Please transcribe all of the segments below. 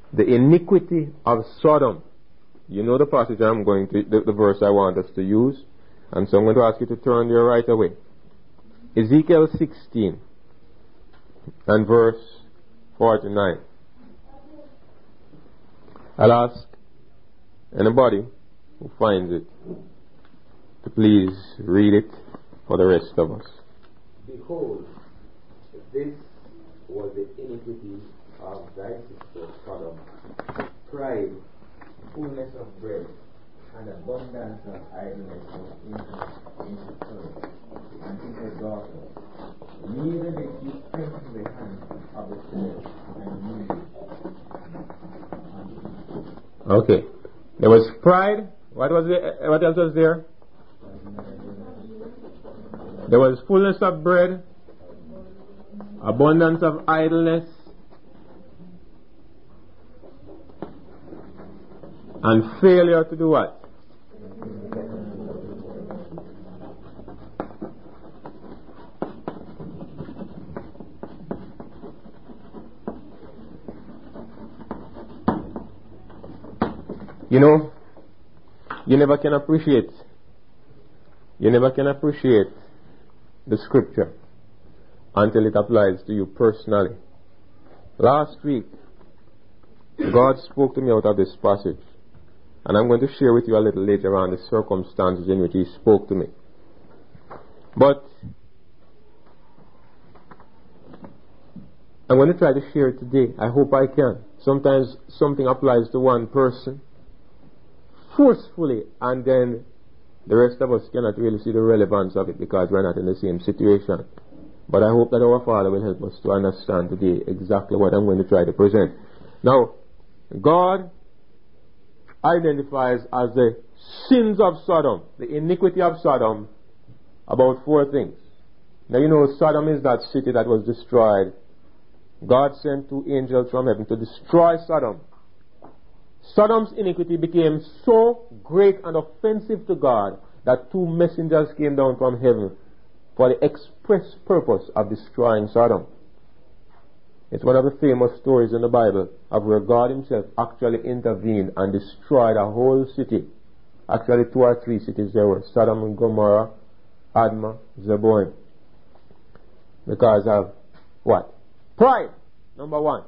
the iniquity of Sodom. You know the passage I'm going to, the verse I want us to use. And so I'm going to ask you to turn there right away. Ezekiel 16 and verse 49. I'll ask anybody who finds it to please read it for the rest of us. Behold, this was the iniquity of thy sister Sodom: pride, fullness of bread, and abundance of idleness in her sons, and in her daughters. Neither did she strengthen the hand of the sword and use it. Okay. There was pride. What else was there? There was fullness of bread, abundance of idleness, and failure to do what? You know, you never can appreciate the scripture until it applies to you personally. Last week, God spoke to me out of this passage, and I'm going to share with you a little later on the circumstances in which He spoke to me. But I'm going to try to share it today. I hope I can. Sometimes something applies to one person forcefully, and then the rest of us cannot really see the relevance of it because we're not in the same situation. But I hope that our Father will help us to understand today exactly what I'm going to try to present. Now, God identifies as the sins of Sodom, the iniquity of Sodom, about 4 things. Now you know Sodom is that city that was destroyed. God sent 2 angels from heaven to destroy Sodom. Sodom's iniquity became so great and offensive to God that 2 messengers came down from heaven for the express purpose of destroying Sodom. It's one of the famous stories in the Bible of where God Himself actually intervened and destroyed a whole city. Actually 2 or 3 cities there were: Sodom and Gomorrah, Admah, Zeboim. Because of what? Pride, number 1.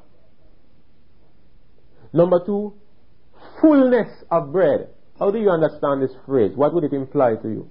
Number 2, fullness of bread. How do you understand this phrase? What would it imply to you?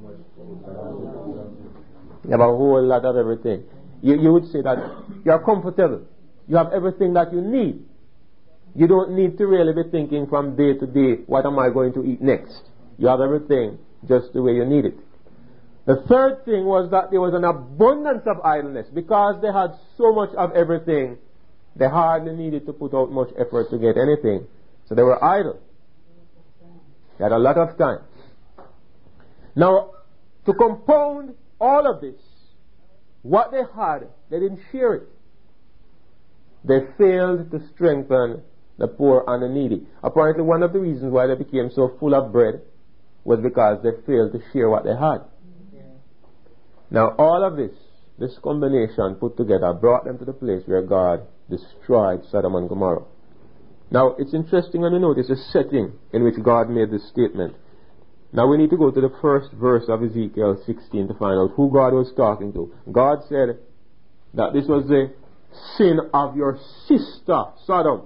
You have a whole lot of everything. You would say that you are comfortable. You have everything that you need. You don't need to really be thinking from day to day, what am I going to eat next? You have everything just the way you need it. The third thing was that there was an abundance of idleness. Because they had so much of everything, they hardly needed to put out much effort to get anything. So they were idle. They had a lot of time. Now, to compound all of this, what they had, they didn't share it. They failed to strengthen the poor and the needy. Apparently one of the reasons why they became so full of bread was because they failed to share what they had. Yeah. Now all of this combination put together brought them to the place where God destroyed Sodom and Gomorrah. Now it's interesting when you notice the setting in which God made this statement. Now we need to go to the first verse of Ezekiel 16 to find out who God was talking to. God said that this was the sin of your sister Sodom.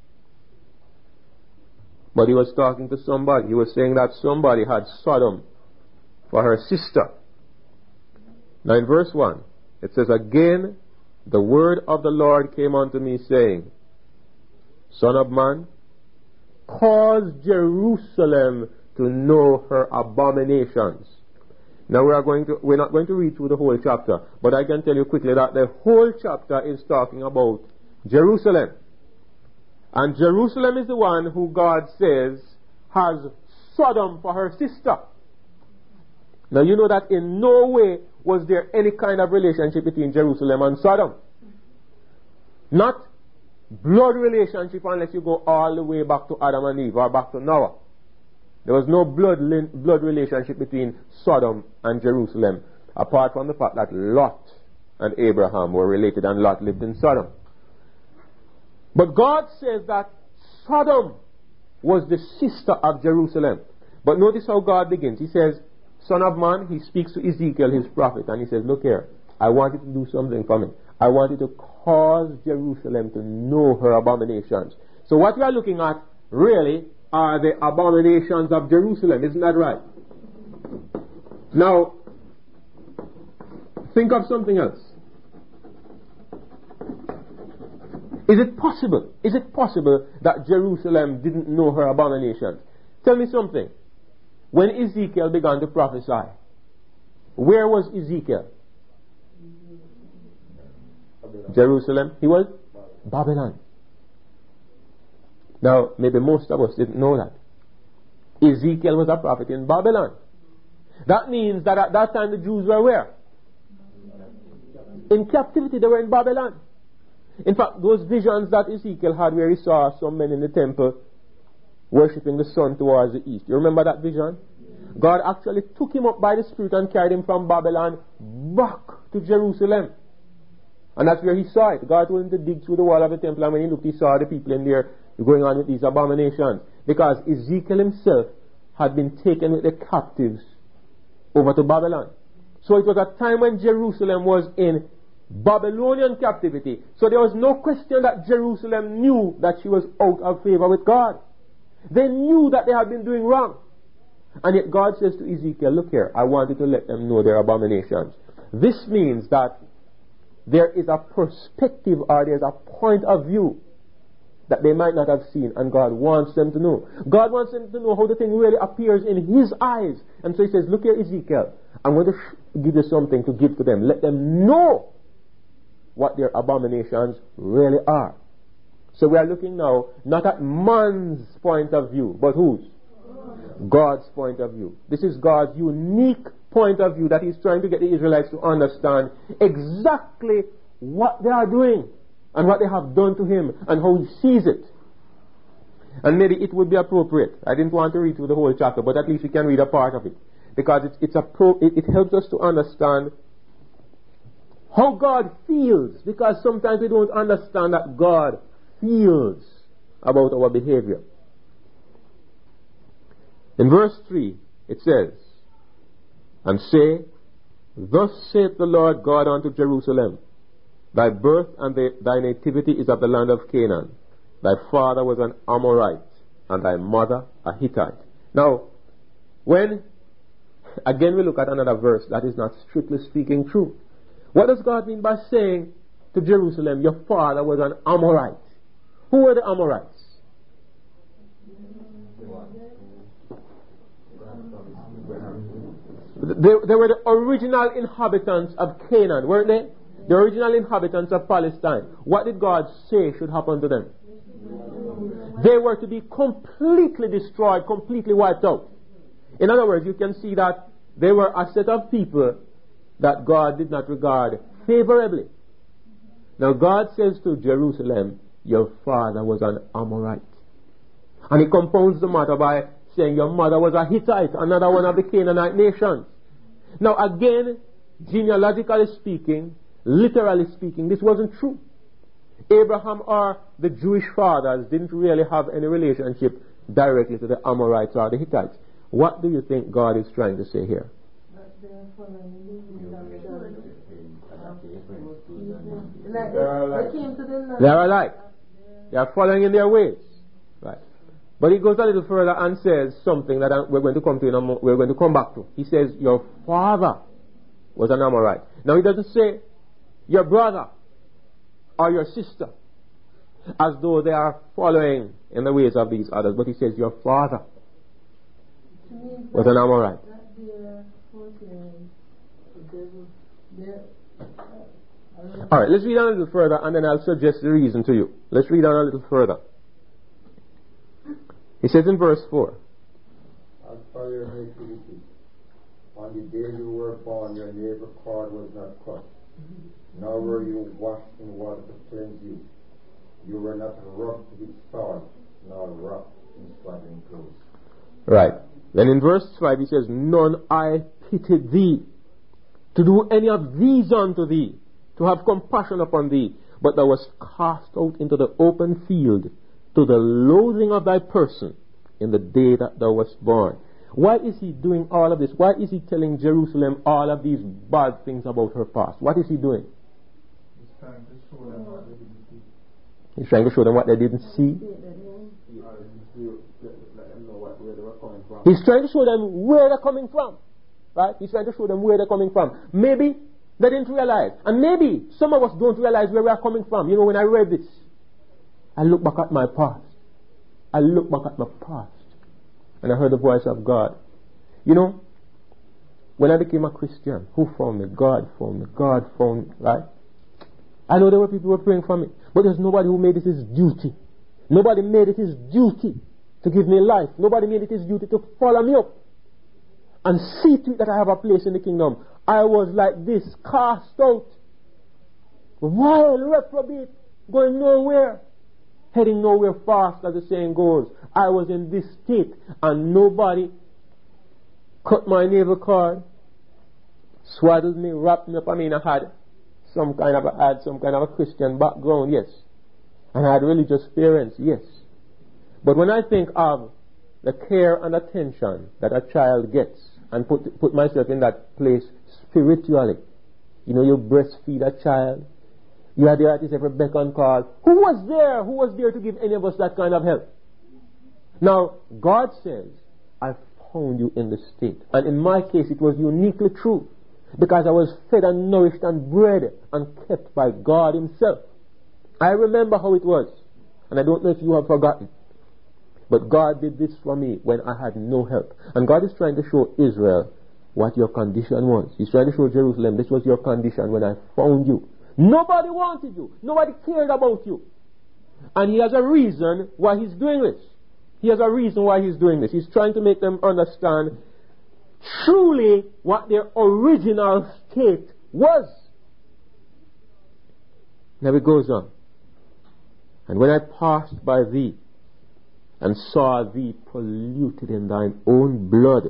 But He was talking to somebody. He was saying that somebody had Sodom for her sister. Now in verse 1 it says, "Again the word of the Lord came unto me, saying, Son of man, cause Jerusalem to know her abominations." Now we're not going to read through the whole chapter, but I can tell you quickly that the whole chapter is talking about Jerusalem. And Jerusalem is the one who God says has Sodom for her sister. Now you know that in no way was there any kind of relationship between Jerusalem and Sodom. Not blood relationship unless you go all the way back to Adam and Eve or back to Noah. There was no blood relationship between Sodom and Jerusalem, apart from the fact that Lot and Abraham were related and Lot lived in Sodom. But God says that Sodom was the sister of Jerusalem. But notice how God begins. He says, Son of man, he speaks to Ezekiel, his prophet, and he says, look here, I want you to do something for me. I want you to cause Jerusalem to know her abominations. So what we are looking at really are the abominations of Jerusalem. Isn't that right? Now, think of something else. Is it possible that Jerusalem didn't know her abominations? Tell me something. When Ezekiel began to prophesy, where was Ezekiel? Jerusalem. He was Babylon. Now, maybe most of us didn't know that. Ezekiel was a prophet in Babylon. That means that at that time the Jews were where? In captivity. They were in Babylon. In fact, those visions that Ezekiel had where he saw some men in the temple worshipping the sun towards the east. You remember that vision? God actually took him up by the Spirit and carried him from Babylon back to Jerusalem. And that's where he saw it. God told him to dig through the wall of the temple, and when he looked, he saw the people in there going on with these abominations. Because Ezekiel himself had been taken with the captives over to Babylon. So it was a time when Jerusalem was in Babylonian captivity. So there was no question that Jerusalem knew that she was out of favor with God. They knew that they had been doing wrong. And yet God says to Ezekiel, look here, I want you to let them know their abominations. This means that there is a perspective or there is a point of view that they might not have seen, and God wants them to know. God wants them to know how the thing really appears in His eyes. And so He says, look here, Ezekiel, I'm going to give you something to give to them. Let them know what their abominations really are. So we are looking now not at man's point of view, but whose? God's point of view. This is God's unique point of view that He's trying to get the Israelites to understand exactly what they are doing and what they have done to Him and how He sees it. And maybe it would be appropriate. I didn't want to read through the whole chapter, but at least we can read a part of it, because it helps us to understand how God feels, because sometimes we don't understand that God feels about our behavior. In verse 3, it says, and say, thus saith the Lord God unto Jerusalem, thy birth and thy nativity is of the land of Canaan. Thy father was an Amorite, and thy mother a Hittite. Now, when, again we look at another verse that is not strictly speaking true. What does God mean by saying to Jerusalem, your father was an Amorite? Who were the Amorites? They were the original inhabitants of Canaan, weren't they? The original inhabitants of Palestine. What did God say should happen to them? They were to be completely destroyed, completely wiped out. In other words, you can see that they were a set of people that God did not regard favorably. Now God says to Jerusalem, your father was an Amorite. And He compounds the matter by saying your mother was a Hittite, another one of the Canaanite nations. Now again, genealogically speaking, literally speaking, this wasn't true. Abraham or the Jewish fathers didn't really have any relationship directly to the Amorites or the Hittites. What do you think God is trying to say here? They are alike. They are following in their ways. Right. But he goes a little further and says something that we're going to come to we're going to come back to. He says, your father was an Amorite. Now he doesn't say your brother or your sister, as though they are following in the ways of these others, but he says your father was an Amorite. Alright, let's read on a little further and then I'll suggest the reason to you. Let's read on a little further. He says in verse 4, as for your nativity, on the day you were born, your navel cord was not cut, nor were you washed in water to cleanse you. You were not rubbed with salt, nor wrapped in swaddling clothes. Right. Then in verse 5 he says, none I pitied thee, to do any of these unto thee, to have compassion upon thee, but thou wast cast out into the open field, to the loathing of thy person in the day that thou wast born. Why is he doing all of this? Why is he telling Jerusalem all of these bad things about her past? What is he doing? He's trying to show them what they didn't see. He's trying to show them what they didn't see. Where they were coming from. He's trying to show them where they're coming from. Right? He's trying to show them where they're coming from. Maybe they didn't realize. And maybe some of us don't realize where we are coming from. You know, when I read this, I look back at my past. I look back at my past. And I heard the voice of God. You know, when I became a Christian, who found me? God found me. God found me. Right? I know there were people who were praying for me. But there's nobody who made it his duty. Nobody made it his duty to give me life. Nobody made it his duty to follow me up and see to it that I have a place in the kingdom. I was like this, cast out, wild, reprobate, going nowhere, heading nowhere fast, as the saying goes. I was in this state, and nobody cut my navel cord, swaddled me, wrapped me up. I mean, I had some kind of a Christian background, yes, and I had religious parents, yes. But when I think of the care and attention that a child gets, and put myself in that place spiritually, you know, you breastfeed a child, you are there at his every beck and call. Who was there? Who was there to give any of us that kind of help? Now, God says, I found you in the state. And in my case, it was uniquely true, because I was fed and nourished and bred and kept by God himself. I remember how it was, and I don't know if you have forgotten. But God did this for me when I had no help. And God is trying to show Israel what your condition was. He's trying to show Jerusalem, this was your condition when I found you. Nobody wanted you. Nobody cared about you. And he has a reason why he's doing this. He has a reason why he's doing this. He's trying to make them understand truly what their original state was. Now it goes on. And when I passed by thee, and saw thee polluted in thine own blood,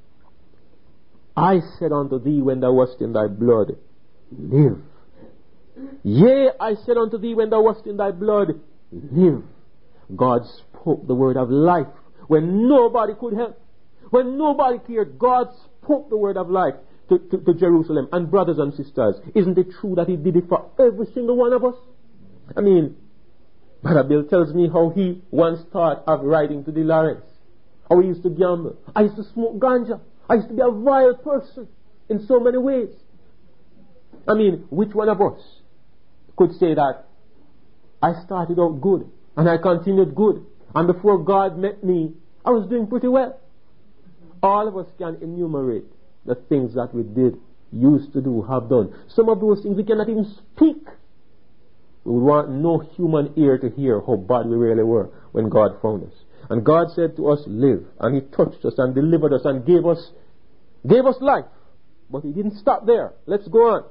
I said unto thee when thou wast in thy blood, live. Yea, I said unto thee when thou wast in thy blood, live. God spoke the word of life when nobody could help. When nobody cared, God spoke the word of life to Jerusalem. And brothers and sisters, isn't it true that he did it for every single one of us? I mean, Brother Bill tells me how he once thought of writing to the Lawrence. How he used to gamble. I used to smoke ganja. I used to be a vile person in so many ways. I mean, which one of us could say that I started out good and I continued good, and before God met me, I was doing pretty well? All of us can enumerate the things that we did, used to do, have done. Some of those things we cannot even speak. We would want no human ear to hear how bad we really were when God found us. And God said to us, live. And he touched us and delivered us and gave us life. But he didn't stop there. Let's go on.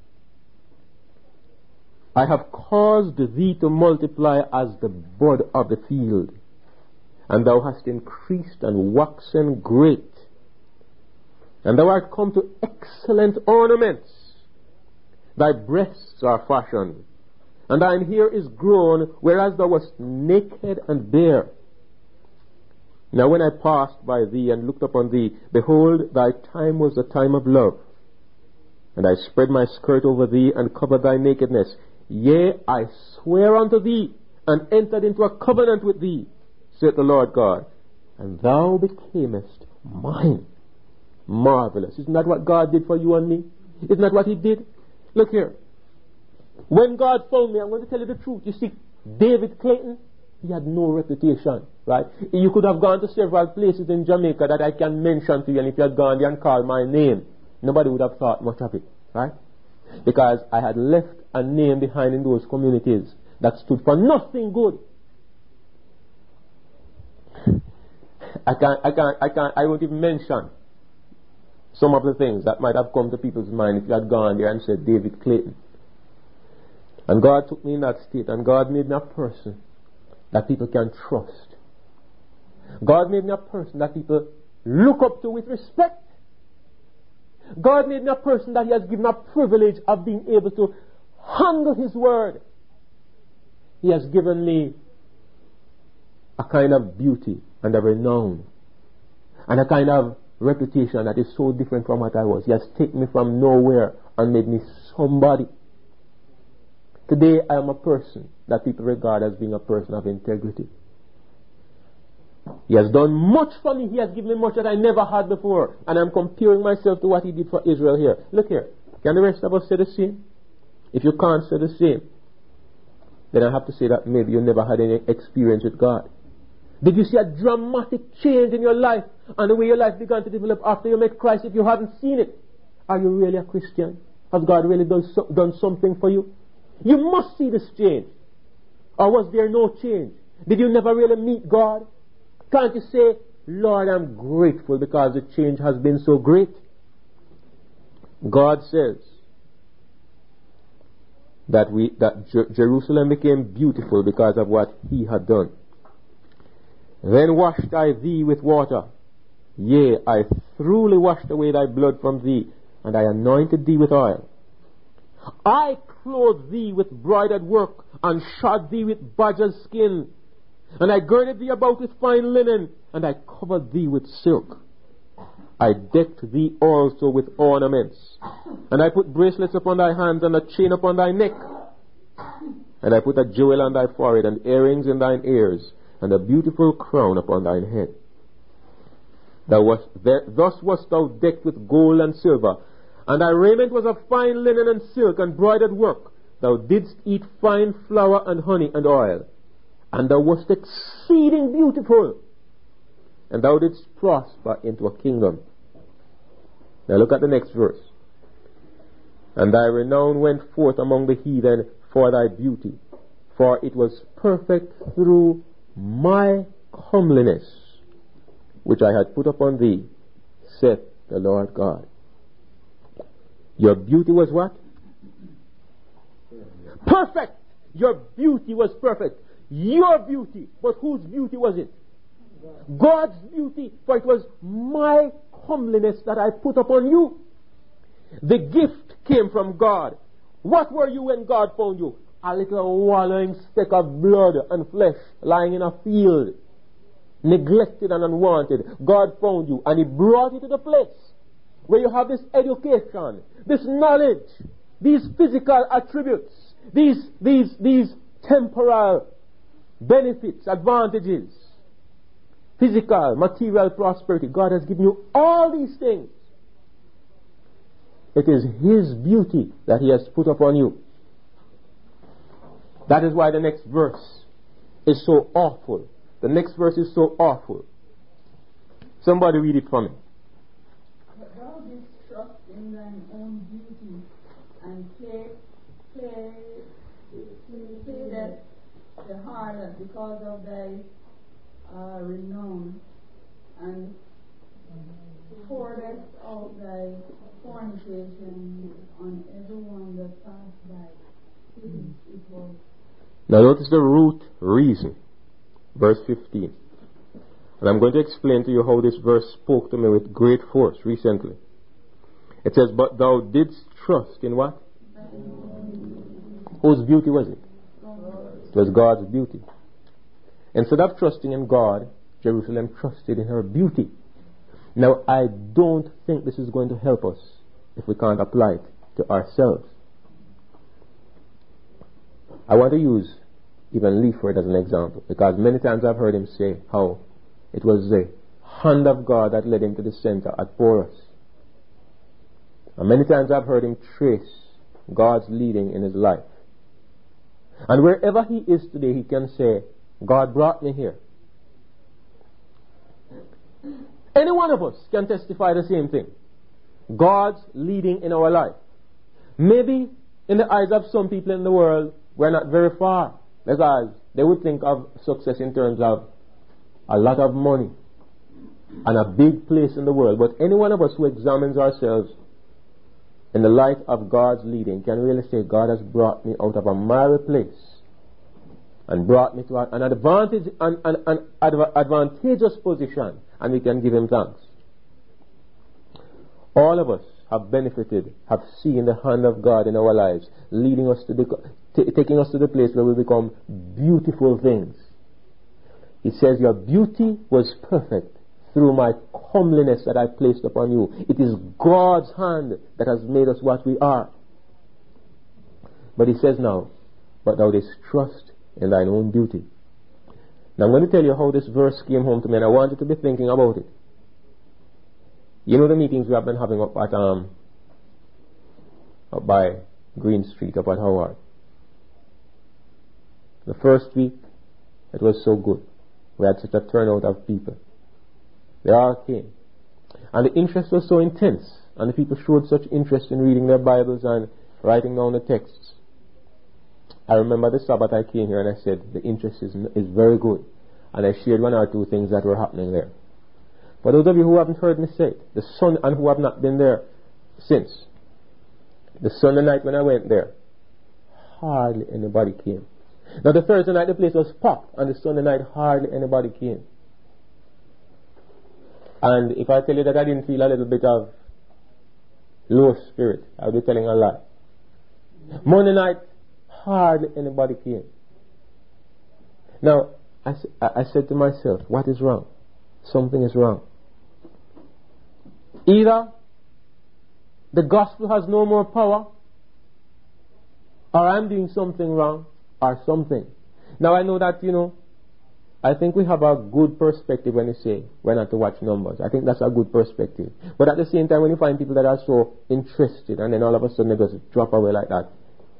I have caused thee to multiply as the bud of the field, and thou hast increased and waxen great. And thou art come to excellent ornaments. Thy breasts are fashioned, and thine hair is grown, whereas thou wast naked and bare. Now when I passed by thee and looked upon thee, behold, thy time was the time of love. And I spread my skirt over thee and covered thy nakedness. Yea, I swear unto thee, and entered into a covenant with thee, saith the Lord God, and thou becamest mine. Marvelous. Isn't that what God did for you and me? Isn't that what he did? Look here. When God found me, I'm going to tell you the truth. You see, David Clayton, he had no reputation, right? You could have gone to several places in Jamaica that I can mention to you, and if you had gone there and called my name, nobody would have thought much of it, right? Because I had left a name behind in those communities that stood for nothing good. I won't even mention some of the things that might have come to people's mind if you had gone there and said David Clayton. And God took me in that state, and God made me a person that people can trust. God made me a person that people look up to with respect. God made me a person that he has given a privilege of being able to handle his word. He has given me a kind of beauty and a renown and a kind of reputation that is so different from what I was. He has taken me from nowhere and made me somebody. Today I am a person that people regard as being a person of integrity. He has done much for me. He has given me much that I never had before. And I'm comparing myself to what he did for Israel here. Look here. Can the rest of us say the same? If you can't say the same, then I have to say that maybe you never had any experience with God. Did you see a dramatic change in your life and the way your life began to develop after you met Christ? If you haven't seen it, are you really a Christian? Has God really done something for you? You must see this change. Or was there no change? Did you never really meet God? Can't you say, Lord, I'm grateful because the change has been so great? God says that Jerusalem became beautiful because of what he had done. Then washed I thee with water. Yea, I thoroughly washed away thy blood from thee, and I anointed thee with oil. I clothed thee with broidered work, and shod thee with badger's skin. And I girded thee about with fine linen, and I covered thee with silk. I decked thee also with ornaments. And I put bracelets upon thy hands, and a chain upon thy neck. And I put a jewel on thy forehead, and earrings in thine ears, and a beautiful crown upon thine head. Thus wast thou decked with gold and silver, and thy raiment was of fine linen and silk and broidered work. Thou didst eat fine flour and honey and oil, and thou wast exceeding beautiful, and thou didst prosper into a kingdom. Now look at the next verse. And thy renown went forth among the heathen for thy beauty, for it was perfect through my comeliness, which I had put upon thee, saith the Lord God. Your beauty was what? Perfect. Your beauty was perfect. Your beauty. But whose beauty was it? God's beauty. For it was my comeliness that I put upon you. The gift came from God. What were you when God found you? A little wallowing speck of blood and flesh lying in a field, neglected and unwanted. God found you and he brought you to the place where you have this education, this knowledge, these physical attributes, these temporal benefits, advantages, physical, material prosperity. God has given you all these things. It is his beauty that he has put upon you. That is why the next verse is so awful. The next verse is so awful. Somebody read it for me. But thou didst trust in thine own beauty, and say that the harlot because of thy renown, and pouredst out thy fornication on everyone that passed by. It was. Now notice the root reason. Verse 15. And I'm going to explain to you how this verse spoke to me with great force recently. It says, but thou didst trust in what? Whose beauty was it? It was God's beauty. Instead of trusting in God, Jerusalem trusted in her beauty. Now I don't think this is going to help us if we can't apply it to ourselves. I want to use even Leaford as an example, because many times I've heard him say how it was the hand of God that led him to the center at Porus. And many times I've heard him trace God's leading in his life. And wherever he is today, he can say, God brought me here. Any one of us can testify the same thing. God's leading in our life. Maybe in the eyes of some people in the world, we're not very far, because they would think of success in terms of a lot of money and a big place in the world. But any one of us who examines ourselves in the light of God's leading can really say, God has brought me out of a miry place and brought me to an advantageous position, and we can give him thanks. All of us have benefited, have seen the hand of God in our lives, leading us to taking us to the place where we become beautiful things. He says, your beauty was perfect through my comeliness that I placed upon you. It is God's hand that has made us what we are. But he says now, but thou didst trust in thine own beauty. Now I'm going to tell you how this verse came home to me, and I want you to be thinking about it. You know the meetings we have been having up by Green Street, up at Howard. The first week, it was so good. We had such a turnout of people. They all came. And the interest was so intense, and the people showed such interest in reading their Bibles and writing down the texts. I remember the Sabbath I came here and I said, the interest is very good. And I shared one or two things that were happening there. For those of you who haven't heard me say it, the Sunday, and who have not been there since, the Sunday night when I went there, hardly anybody came. Now the Thursday night the place was packed, and the Sunday night hardly anybody came. And if I tell you that I didn't feel a little bit of low spirit, I'll be telling a lie. Monday night, hardly anybody came. Now, I said to myself, what is wrong? Something is wrong. Either the gospel has no more power, or I'm doing something wrong, or something. Now I know that, I think we have a good perspective when you say we're not to watch numbers. I think that's a good perspective. But at the same time, when you find people that are so interested and then all of a sudden they just drop away like that,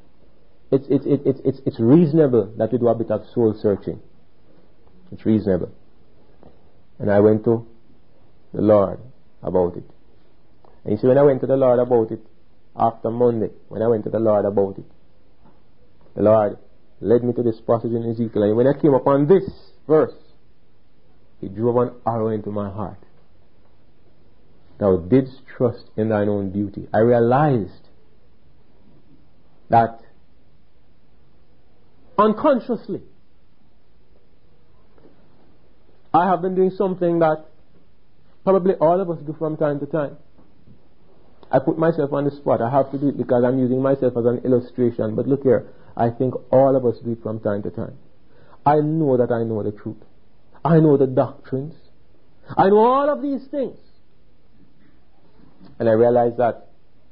it's reasonable that we do a bit of soul searching. It's reasonable. And I went to the Lord about it. And you see, when I went to the Lord about it, after Monday, when I went to the Lord about it, the Lord led me to this passage in Ezekiel. And when I came upon this verse, He drove an arrow into my heart. Thou didst trust in thine own beauty. I realized that unconsciously I have been doing something that probably all of us do from time to time. I put myself on the spot. I have to do it because I'm using myself as an illustration. But look here, I think all of us do it from time to time. I know that I know the truth. I know the doctrines. I know all of these things. And I realized that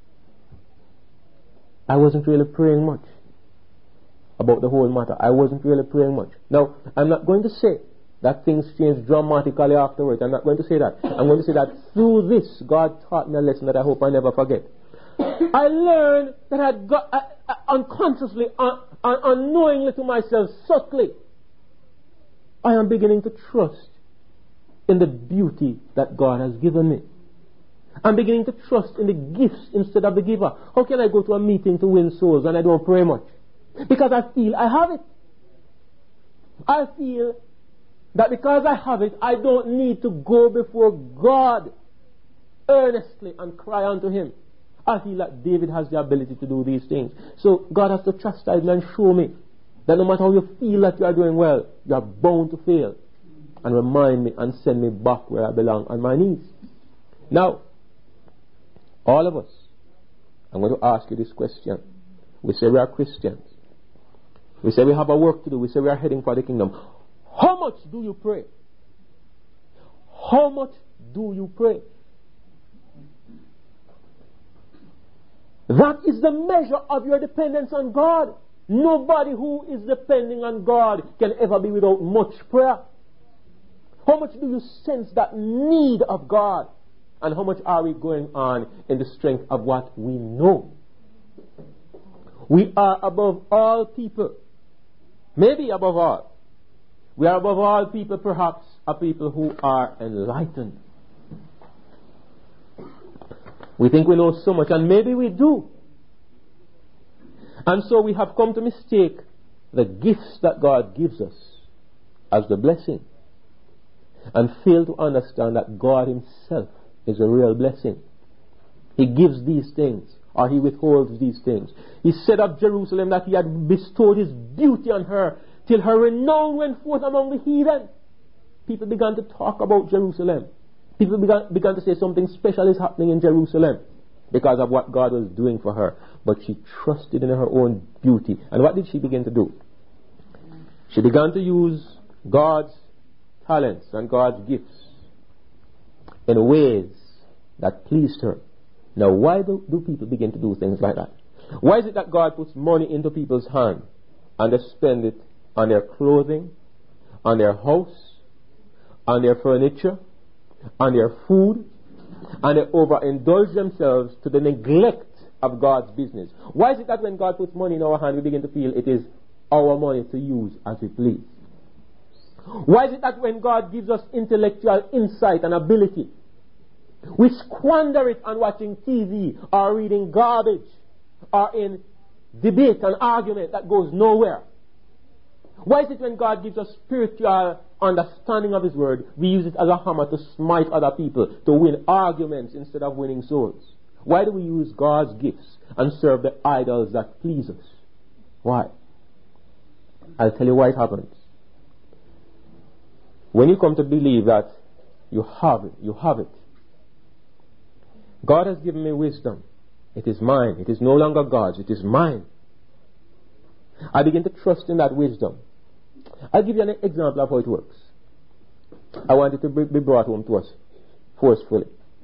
I wasn't really praying much about the whole matter. I wasn't really praying much. Now, I'm not going to say that things change dramatically afterwards. I'm not going to say that. I'm going to say that through this, God taught me a lesson that I hope I never forget. I learned that I got unconsciously, unknowingly to myself, subtly, I am beginning to trust in the beauty that God has given me. I'm beginning to trust in the gifts instead of the giver. How can I go to a meeting to win souls and I don't pray much? Because I feel I have it. I feel that because I have it, I don't need to go before God earnestly and cry unto Him. I feel that David has the ability to do these things. So God has to chastise me and show me that no matter how you feel that you are doing well, you are bound to fail. And remind me and send me back where I belong, on my knees. Now, all of us, I'm going to ask you this question. We say we are Christians. We say we have a work to do. We say we are heading for the kingdom. How much do you pray? How much do you pray? That is the measure of your dependence on God. Nobody who is depending on God can ever be without much prayer. How much do you sense that need of God? And how much are we going on in the strength of what we know? We are above all people. Maybe above all. We are above all people, perhaps, a people who are enlightened. We think we know so much, and maybe we do. And so we have come to mistake the gifts that God gives us as the blessing, and fail to understand that God Himself is a real blessing. He gives these things, or He withholds these things. He said of Jerusalem that He had bestowed His beauty on her till her renown went forth among the heathen. People began to talk about Jerusalem. People began to say something special is happening in Jerusalem because of what God was doing for her. But she trusted in her own beauty. And what did she begin to do? She began to use God's talents and God's gifts in ways that pleased her. Now, why do people begin to do things like that? Why is it that God puts money into people's hands and they spend it on their clothing, on their house, on their furniture, on their food, and they overindulge themselves to the neglect of God's business? Why is it that when God puts money in our hand, we begin to feel it is our money to use as we please? Why is it that when God gives us intellectual insight and ability, we squander it on watching TV or reading garbage or in debate and argument that goes nowhere? Why is it when God gives us spiritual understanding of His Word, we use it as a hammer to smite other people, to win arguments instead of winning souls? Why do we use God's gifts and serve the idols that please us? Why? I'll tell you why it happens. When you come to believe that you have it, you have it. God has given me wisdom. It is mine. It is no longer God's. It is mine. I begin to trust in that wisdom. I'll give you an example of how it works. I want it to be brought home to us forcefully.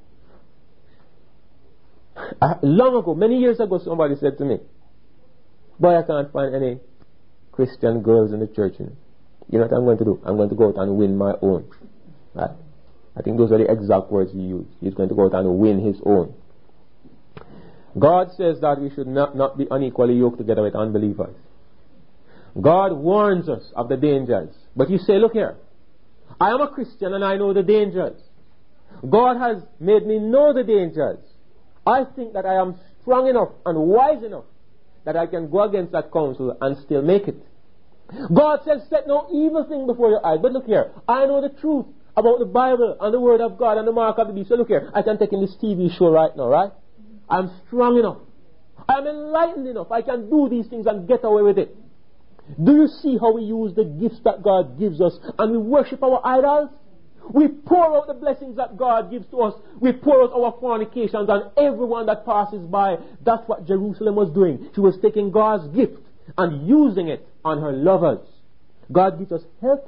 Long ago, many years ago, somebody said to me, "Boy, I can't find any Christian girls in the church. You know what I'm going to do? I'm going to go out and win my own." Right? I think those are the exact words he used. He's going to go out and win his own. God says that we should not be unequally yoked together with unbelievers. God warns us of the dangers. But you say, look here, I am a Christian and I know the dangers. God has made me know the dangers. I think that I am strong enough and wise enough that I can go against that counsel and still make it. God says, set no evil thing before your eyes. But look here, I know the truth about the Bible and the Word of God and the mark of the beast. So look here, I can take in this TV show right now, right? I'm strong enough. I'm enlightened enough. I can do these things and get away with it. Do you see how we use the gifts that God gives us and we worship our idols? We pour out the blessings that God gives to us. We pour out our fornications on everyone that passes by. That's what Jerusalem was doing. She was taking God's gift and using it on her lovers. God gives us health.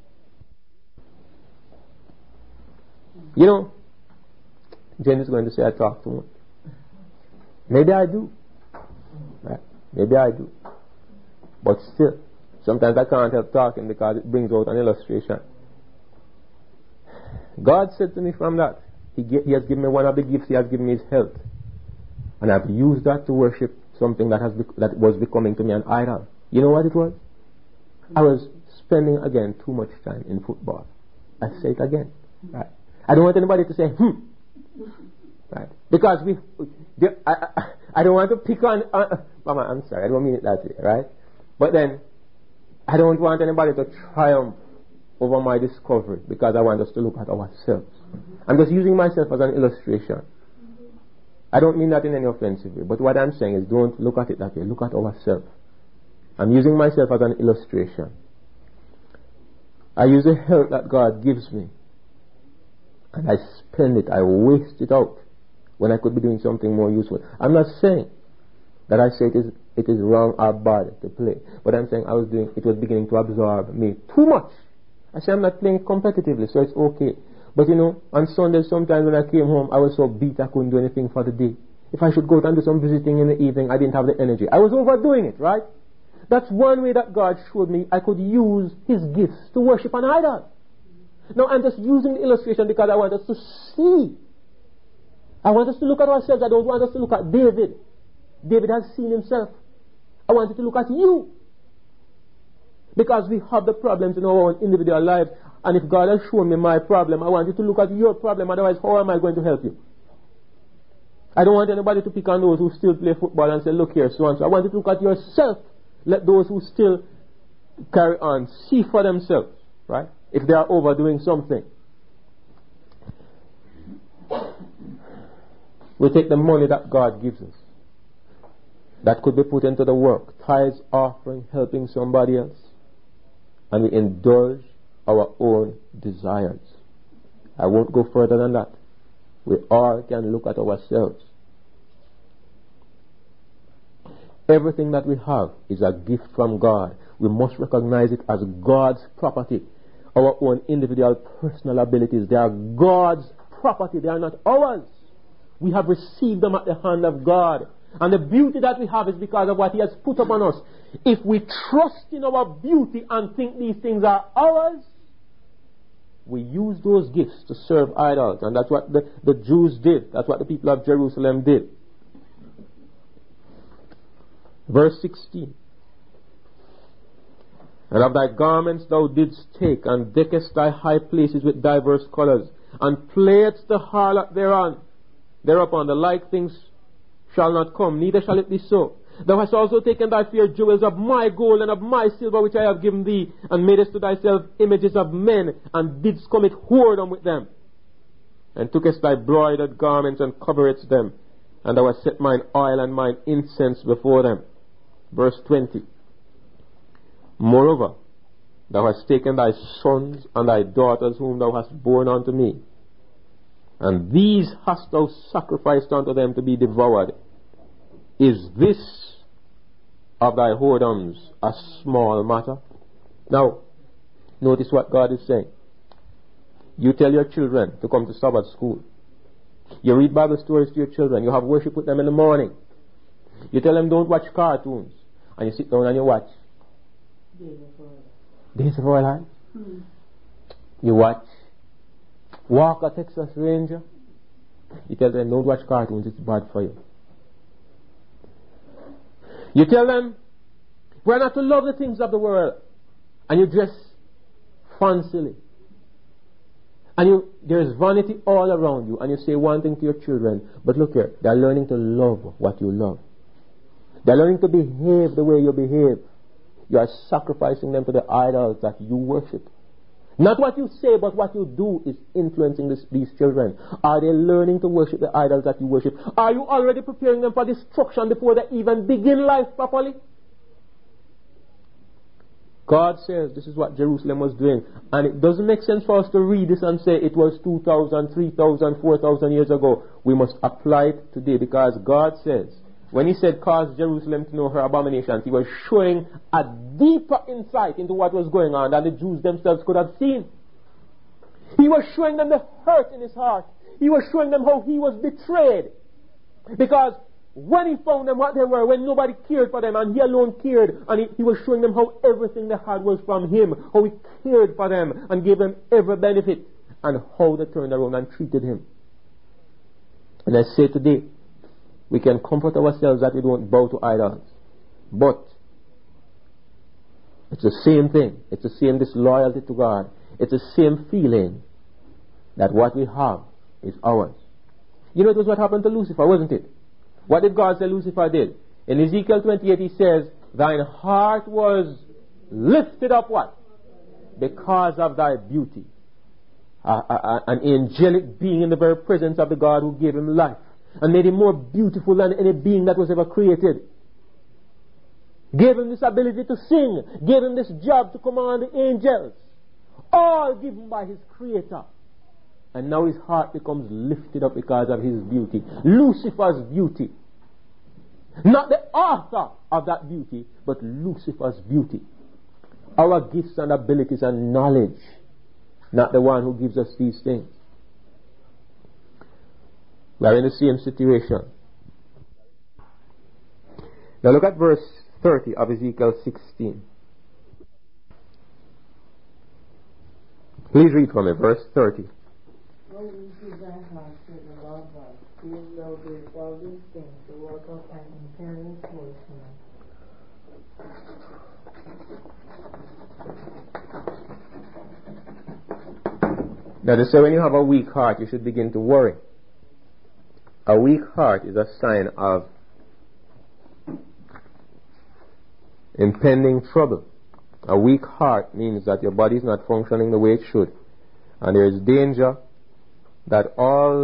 You know, Jen is going to say I talk too much. Maybe I do. Right? Maybe I do. But still, sometimes I can't help talking because it brings out an illustration. God said to me from that, He has given me one of the gifts He has given me is health. And I've used that to worship something that was becoming to me an idol. You know what it was? I was spending again too much time in football. I say it again. Right? I don't want anybody to say, Right? Because I don't want to pick on Mama, I'm sorry, I don't mean it that way, right? But then I don't want anybody to triumph over my discovery because I want us to look at ourselves. I'm just using myself as an illustration. I don't mean that in any offensive way, but what I'm saying is don't look at it that way. Look at ourselves. I'm using myself as an illustration. I use the health that God gives me and I spend it, I waste it out when I could be doing something more useful. I'm not saying that I say it is wrong or bad to play, but I'm saying it was beginning to absorb me too much. I say I'm not playing competitively, so it's okay. But you know, on Sundays sometimes when I came home, I was so beat I couldn't do anything for the day. If I should go out and do some visiting in the evening, I didn't have the energy. I was overdoing it, right? That's one way that God showed me I could use His gifts to worship an idol. Now I'm just using the illustration because I want us to see. I want us to look at ourselves. I don't want us to look at David. David has seen himself. I want you to look at you. Because we have the problems in our own individual lives. And if God has shown me my problem, I want you to look at your problem. Otherwise, how am I going to help you? I don't want anybody to pick on those who still play football and say, look here, so and so. I want you to look at yourself. Let those who still carry on see for themselves, right? If they are overdoing something. We take the money that God gives us that could be put into the work, tithes, offering, helping somebody else, and we indulge our own desires. I won't go further than that. We all can look at ourselves. Everything that we have is a gift from God. We must recognize it as God's property. our own individual personal abilities. They are God's property. They are not ours. We have received them at the hand of God. And the beauty that we have is because of what He has put upon us. If we trust in our beauty and think these things are ours, we use those gifts to serve idols. And that's what the Jews did. That's what the people of Jerusalem did. Verse 16. And of thy garments thou didst take, and deckest thy high places with diverse colours, and playedst the harlot thereupon the like things shall not come, neither shall it be so. Thou hast also taken thy fair jewels of my gold and of my silver which I have given thee, and madest to thyself images of men, and didst commit whoredom with them, and tookest thy broidered garments and coveredst them, and thou hast set mine oil and mine incense before them. Verse 20. Moreover, thou hast taken thy sons and thy daughters whom thou hast borne unto me, and these hast thou sacrificed unto them to be devoured. Is this of thy whoredoms a small matter? Now, notice what God is saying. You tell your children to come to Sabbath school. You read Bible stories to your children. You have worship with them in the morning. You tell them don't watch cartoons. And you sit down and you watch Days of Our Lives. You watch Walker, Texas Ranger. You tell them don't watch cartoons, it's bad for you. You tell them we're not to love the things of the world, and you dress fancily, and there's vanity all around you, and you say one thing to your children, but look here, they're learning to love what you love. They're learning to behave the way you behave. You are sacrificing them to the idols that you worship. Not what you say, but what you do is influencing these children. Are they learning to worship the idols that you worship? Are you already preparing them for destruction before they even begin life properly? God says this is what Jerusalem was doing. And it doesn't make sense for us to read this and say it was 2,000, 3,000, 4,000 years ago. We must apply it today, because God says, when He said cause Jerusalem to know her abominations, He was showing a deeper insight into what was going on than the Jews themselves could have seen. He was showing them the hurt in His heart. He was showing them how He was betrayed. Because when He found them what they were, when nobody cared for them and He alone cared, and He was showing them how everything they had was from Him, how He cared for them and gave them every benefit, and how they turned around and treated Him. And I say today, we can comfort ourselves that we don't bow to idols. But it's the same thing. It's the same disloyalty to God. It's the same feeling that what we have is ours. You know, it was what happened to Lucifer, wasn't it? What did God say Lucifer did? In Ezekiel 28 He says, thine heart was lifted up what? Because of thy beauty. An angelic being in the very presence of the God who gave him life and made him more beautiful than any being that was ever created. Gave him this ability to sing. Gave him this job to command the angels. All given by his Creator. And now his heart becomes lifted up because of his beauty. Lucifer's beauty. Not the author of that beauty, but Lucifer's beauty. Our gifts and abilities and knowledge. Not the one who gives us these things. We are in the same situation. Now look at verse 30 of Ezekiel 16. Please read from it, verse 30. What is thy heart to the Lord God? Even though do all these things, the work of an imperious horseman. Now they say when you have a weak heart, you should begin to worry. A weak heart is a sign of impending trouble. A weak heart means that your body is not functioning the way it should. And there is danger that all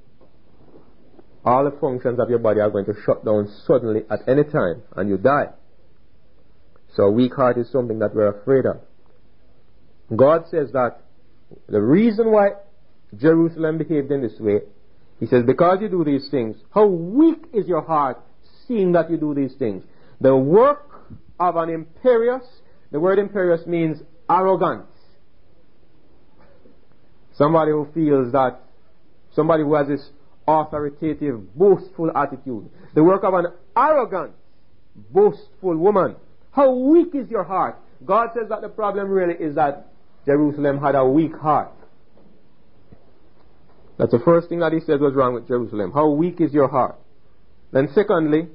the functions of your body are going to shut down suddenly at any time and you die. So a weak heart is something that we're afraid of. God says that the reason why Jerusalem behaved in this way, He says, because you do these things, how weak is your heart seeing that you do these things? The work of an imperious, the word imperious means arrogance. Somebody who feels that, somebody who has this authoritative, boastful attitude. The work of an arrogant, boastful woman. How weak is your heart? God says that the problem really is that Jerusalem had a weak heart. That's the first thing that he said was wrong with Jerusalem. How weak is your heart? Then secondly,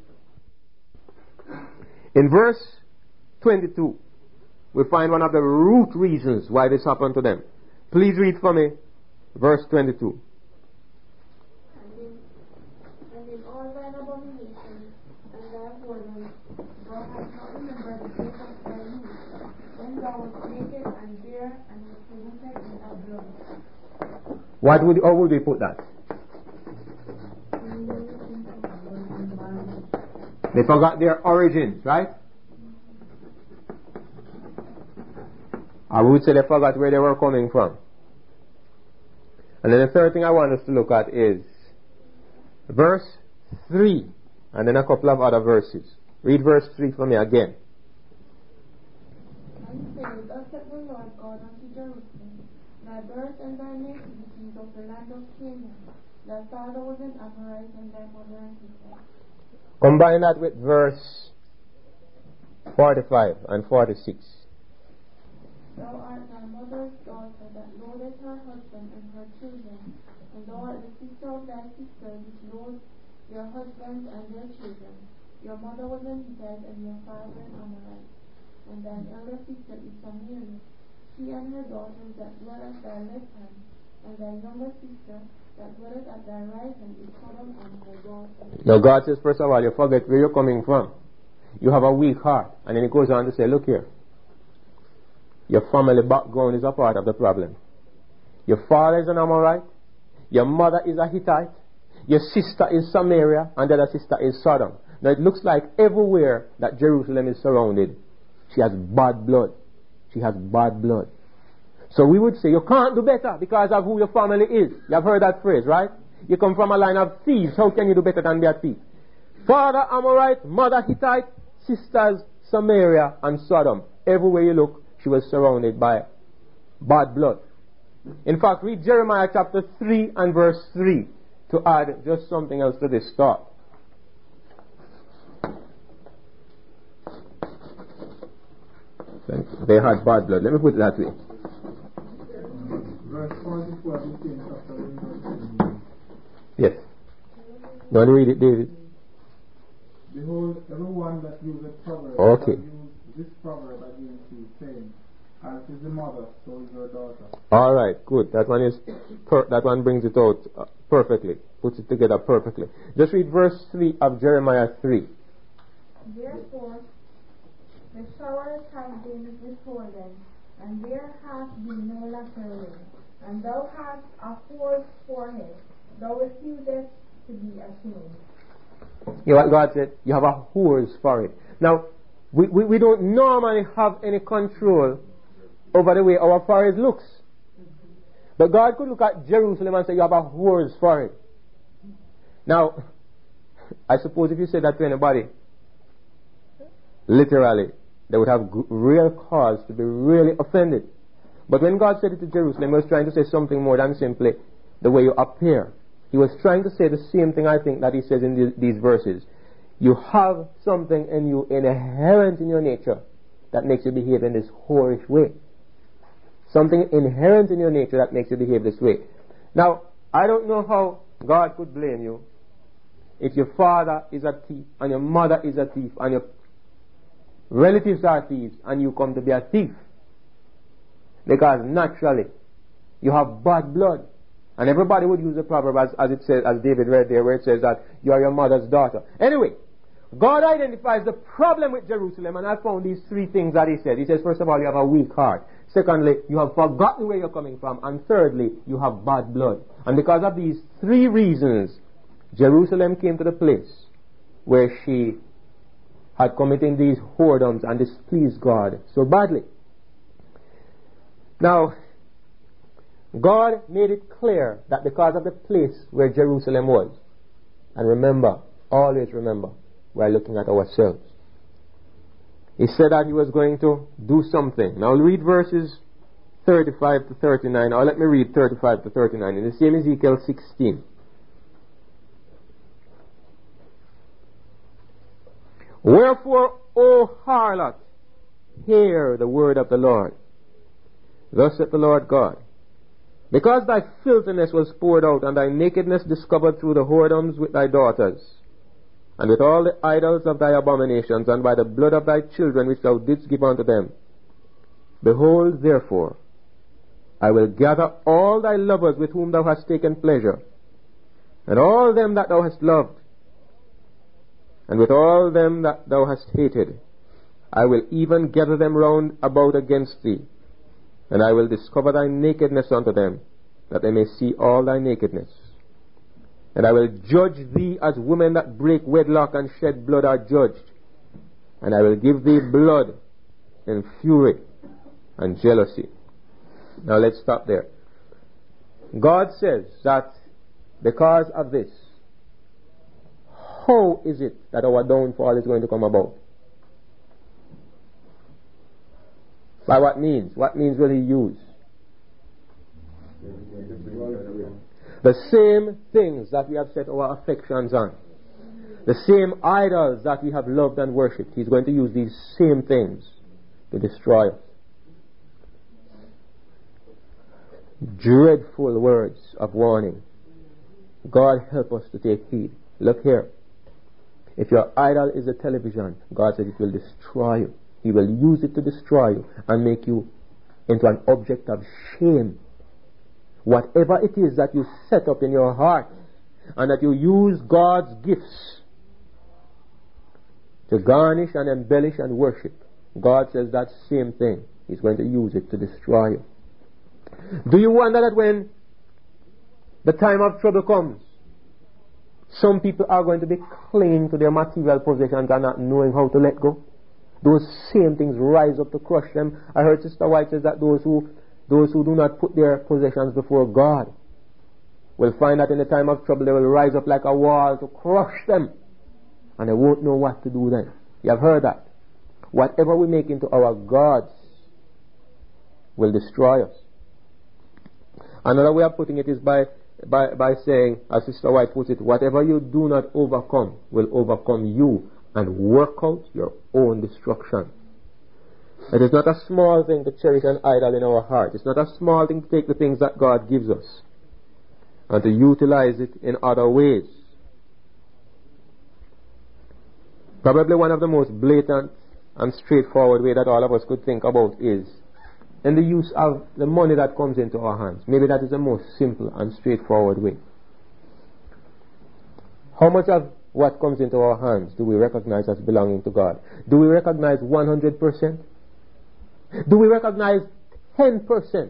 in verse 22, we find one of the root reasons why this happened to them. Please read for me verse 22. And in all thine abominations and thy whoredoms, thou hast not remembered the days of thy youth, when thou wast naked and bare and wast polluted in thy blood. How would we put that? They forgot their origins, right? I would say they forgot where they were coming from. And then the third thing I want us to look at is verse 3, and then a couple of other verses. Read verse 3 for me again. And say, thus saith the Lord God unto Jerusalem, thy birth and thy nativity of the land of Canaan, thy father was an Amorite and thy mother an Hittite. Combine that with verse 45 and 46. Thou art thy mother's daughter that loadeth her husband and her children, and thou art the sister of thy sister which loads your husbands and their children. Your mother was an Hittite and your father an Amorite, and thine elder sister is Samaria, she and her daughters that dwell at thy left hand, and thy younger sister that dwelleth at thy right hand is Sodom and her daughters. Now God says, first of all, you forget where you're coming from. You have a weak heart. And then he goes on to say, look here. Your family background is a part of the problem. Your father is an Amorite. Your mother is a Hittite. Your sister is Samaria. And the other sister is Sodom. Now it looks like everywhere that Jerusalem is surrounded, she has bad blood. She has bad blood. So we would say you can't do better because of who your family is. You have heard that phrase, right? You come from a line of thieves. How can you do better than be a thief? Father Amorite, mother Hittite, sisters Samaria and Sodom. Everywhere you look, she was surrounded by bad blood. In fact, read Jeremiah chapter 3 and verse 3 to add just something else to this thought. They had bad blood. Let me put it that way. Verse 44 of the same chapter. Yes. Don't read it, David. Behold, everyone that useth proverb Okay. shall use this proverb against you, saying, as is the mother, so is her daughter. All right, good. That one is that one brings it out perfectly. Puts it together perfectly. Just read verse 3 of Jeremiah 3. Therefore, the showers have been withholden, and there hath been no latter rain. And thou hast a whore's forehead, thou refusest to be ashamed. You know what God said? You have a whore's forehead. Now, we don't normally have any control over the way our forehead looks. But God could look at Jerusalem and say, you have a whore's forehead. Now, I suppose if you said that to anybody, literally, they would have real cause to be really offended. But when God said it to Jerusalem, he was trying to say something more than simply the way you appear. He was trying to say the same thing, I think, that he says in these verses. You have something in you inherent in your nature that makes you behave in this whorish way. Something inherent in your nature that makes you behave this way. Now, I don't know how God could blame you if your father is a thief and your mother is a thief and your relatives are thieves and you come to be a thief. Because naturally, you have bad blood. And everybody would use the proverb as it says, as David read there, where it says that you are your mother's daughter. Anyway, God identifies the problem with Jerusalem, and I found these three things that he said. He says, first of all, you have a weak heart. Secondly, you have forgotten where you're coming from. And thirdly, you have bad blood. And because of these three reasons, Jerusalem came to the place where she had committed these whoredoms and displeased God so badly. Now, God made it clear that because of the place where Jerusalem was, and remember, always remember, we're looking at ourselves. He said that he was going to do something. Now read verses 35 to 39, or let me read 35 to 39 in the same Ezekiel 16. Wherefore, O harlot, hear the word of the Lord. Thus saith the Lord God, because thy filthiness was poured out, and thy nakedness discovered through the whoredoms with thy daughters, and with all the idols of thy abominations, and by the blood of thy children which thou didst give unto them. Behold, therefore, I will gather all thy lovers with whom thou hast taken pleasure, and all them that thou hast loved, and with all them that thou hast hated, I will even gather them round about against thee, and I will discover thy nakedness unto them, that they may see all thy nakedness. And I will judge thee as women that break wedlock and shed blood are judged. And I will give thee blood and fury and jealousy. Now let's stop there. God says that because of this, how is it that our downfall is going to come about? By what means? What means will he use? The same things that we have set our affections on, the same idols that we have loved and worshipped, he's going to use these same things to destroy us. Dreadful words of warning. God help us to take heed. Look here. If your idol is a television, God said it will destroy you. He will use it to destroy you and make you into an object of shame. Whatever it is that you set up in your heart and that you use God's gifts to garnish and embellish and worship, God says that same thing. He's going to use it to destroy you. Do you wonder that when the time of trouble comes, some people are going to be clinging to their material possessions and not knowing how to let go? Those same things rise up to crush them. I heard Sister White says that those who do not put their possessions before God will find that in the time of trouble they will rise up like a wall to crush them, and they won't know what to do then. You have heard that. Whatever we make into our gods will destroy us. Another way of putting it is by saying, as Sister White puts it, whatever you do not overcome will overcome you and work out your own destruction. It is not a small thing to cherish an idol in our heart. It's not a small thing to take the things that God gives us and to utilize it in other ways. Probably one of the most blatant and straightforward way that all of us could think about is in the use of the money that comes into our hands. Maybe that is the most simple and straightforward way. How much of what comes into our hands do we recognize as belonging to God? Do we recognize 100%? Do we recognize 10%?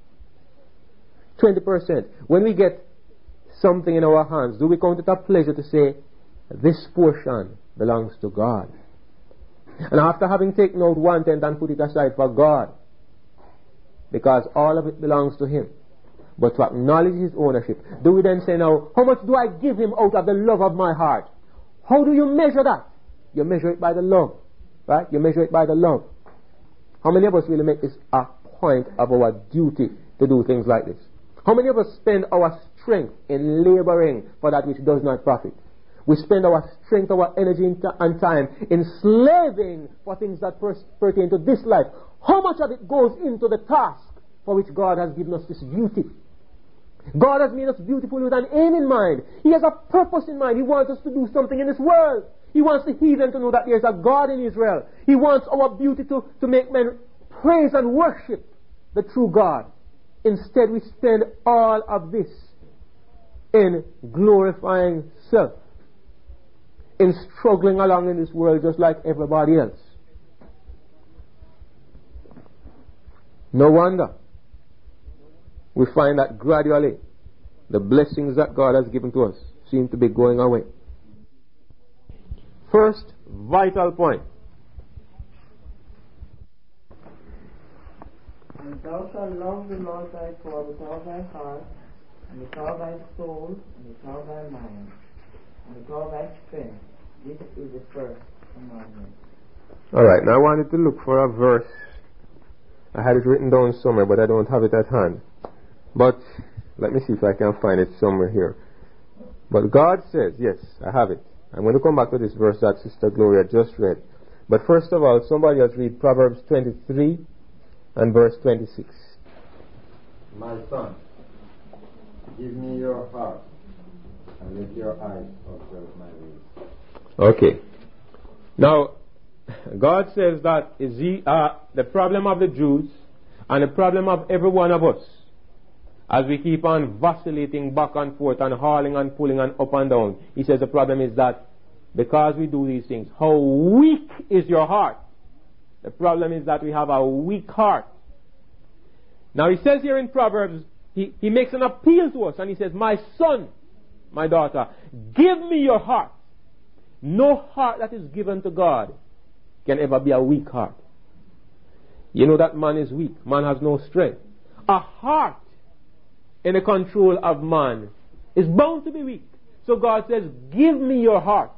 20%? When we get something in our hands, do we count it a pleasure to say, this portion belongs to God? And after having taken out 1/10 and put it aside for God, because all of it belongs to Him, but to acknowledge His ownership, do we then say, now, how much do I give Him out of the love of my heart? How do you measure that? You measure it by the love, right? You measure it by the love. How many of us really make this a point of our duty to do things like this? How many of us spend our strength in laboring for that which does not profit? We spend our strength, our energy and time in slaving for things that pertain to this life. How much of it goes into the task for which God has given us this beauty? God has made us beautiful with an aim in mind. He has a purpose in mind. He wants us to do something in this world. He wants the heathen to know that there is a God in Israel. He wants our beauty to make men praise and worship the true God. Instead, we spend all of this in glorifying self, in struggling along in this world just like everybody else. No wonder we find that gradually the blessings that God has given to us seem to be going away. First vital point. And thou shalt love the Lord thy God with all thy heart, and with all thy soul, and with all thy mind, and with all thy strength. This is the first commandment. Alright, now I wanted to look for a verse I had it written down somewhere, but I don't have it at hand. But let me see if I can find it somewhere here. But God says, yes, I have it. I'm going to come back to this verse that Sister Gloria just read. But first of all, somebody else read Proverbs 23 and verse 26. My son, give me your heart, and let your eyes observe my ways. Okay. Now, God says that is the problem of the Jews and the problem of every one of us, as we keep on vacillating back and forth and hauling and pulling and up and down. He says the problem is that because we do these things, how weak is your heart? The problem is that we have a weak heart. Now he says here in Proverbs, he makes an appeal to us and he says, my son, my daughter, give me your heart. No heart that is given to God can ever be a weak heart. You know that man is weak. Man has no strength. A heart in the control of man is bound to be weak. So God says, give me your heart.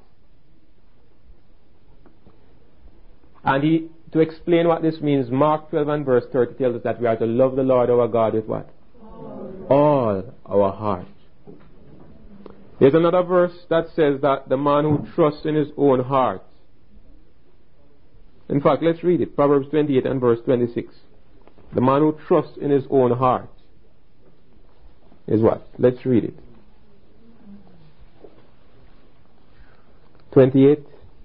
And to explain what this means, Mark 12 and verse 30 tells us that we are to love the Lord our God with what? All our heart. There's another verse that says that the man who trusts in his own heart. In fact, let's read it. Proverbs 28 and verse 26. The man who trusts in his own heart is what? Let's read it. 28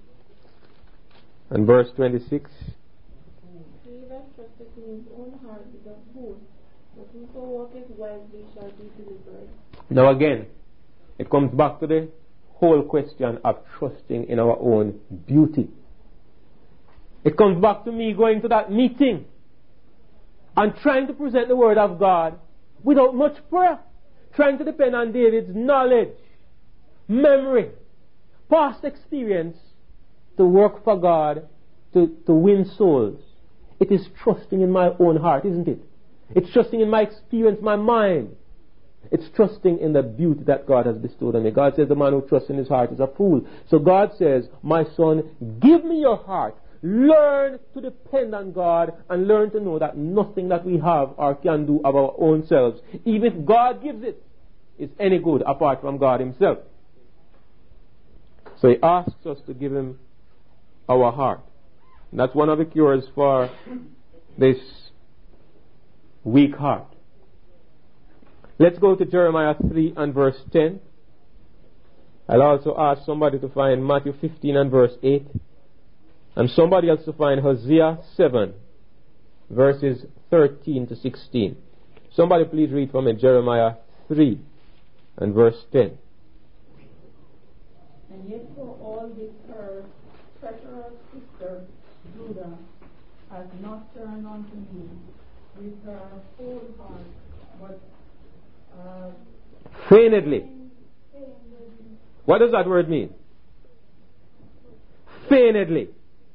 and verse 26. He that trusteth in his own heart is a fool, but whoso walketh wisely shall be delivered. Now again, it comes back to the whole question of trusting in our own beauty. It comes back to me going to that meeting and trying to present the word of God without much prayer, trying to depend on David's knowledge, memory, past experience to work for God, to win souls. It is trusting in my own heart, isn't it? It's trusting in my experience, my mind. It's trusting in the beauty that God has bestowed on me. God says the man who trusts in his heart is a fool. So God says, my son, give me your heart. Learn to depend on God and learn to know that nothing that we have or can do of our own selves, even if God gives it, is any good apart from God himself. So he asks us to give him our heart. And that's one of the cures for this weak heart. Let's go to Jeremiah 3 and verse 10. I'll also ask somebody to find Matthew 15 and verse 8. And somebody else to find Hosea 7 verses 13 to 16. Somebody please read from me Jeremiah 3 and verse 10. And yet for all this her treacherous sister Judah has not turned unto me with her whole heart, but feignedly. What does that word mean? Feignedly.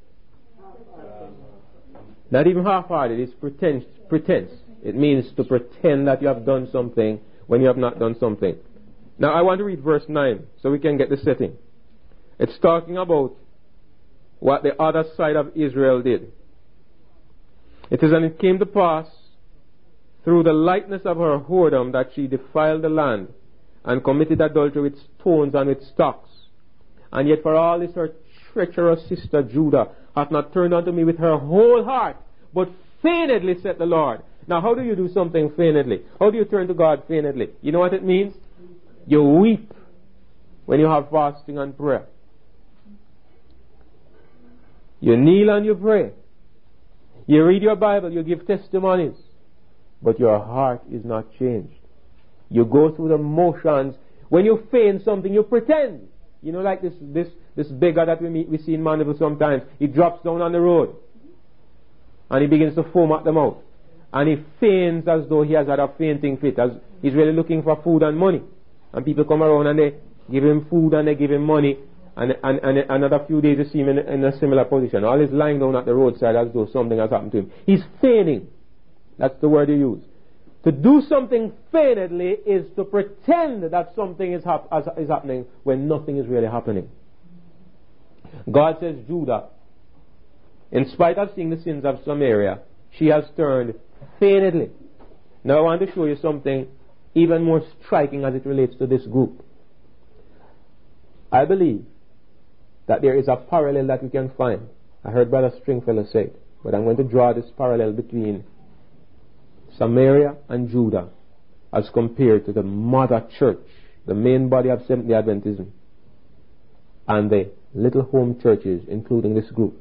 Not even half-hearted. It's pretense. It means to pretend that you have done something when you have not done something. Now I want to read verse 9 so we can get the setting. It's talking about what the other side of Israel did. It says, and it came to pass through the lightness of her whoredom that she defiled the land and committed adultery with stones and with stocks. And yet for all this her treacherous sister Judah hath not turned unto me with her whole heart, but feignedly, said the Lord. Now how do you do something feignedly? How do you turn to God feignedly? You know what it means? You weep when you have fasting and prayer. You kneel and you pray. You read your Bible, you give testimonies, but your heart is not changed. You go through the motions. When you feign something, you pretend. You know, like this beggar that we see in Mandeville sometimes. He drops down on the road and he begins to foam at the mouth. And he feigns as though he has had a fainting fit, as he's really looking for food and money. And people come around and they give him food and they give him money. And another few days you see him in a similar position. All he's lying down at the roadside as though something has happened to him. He's feigning. That's the word you use. To do something feignedly is to pretend that something is happening when nothing is really happening. God says Judah, in spite of seeing the sins of Samaria, she has turned feignedly. Now I want to show you something even more striking as it relates to this group. I believe that there is a parallel that we can find. I heard Brother Stringfellow say it, but I'm going to draw this parallel between Samaria and Judah as compared to the mother church, the main body of Seventh-day Adventism, and the little home churches, including this group.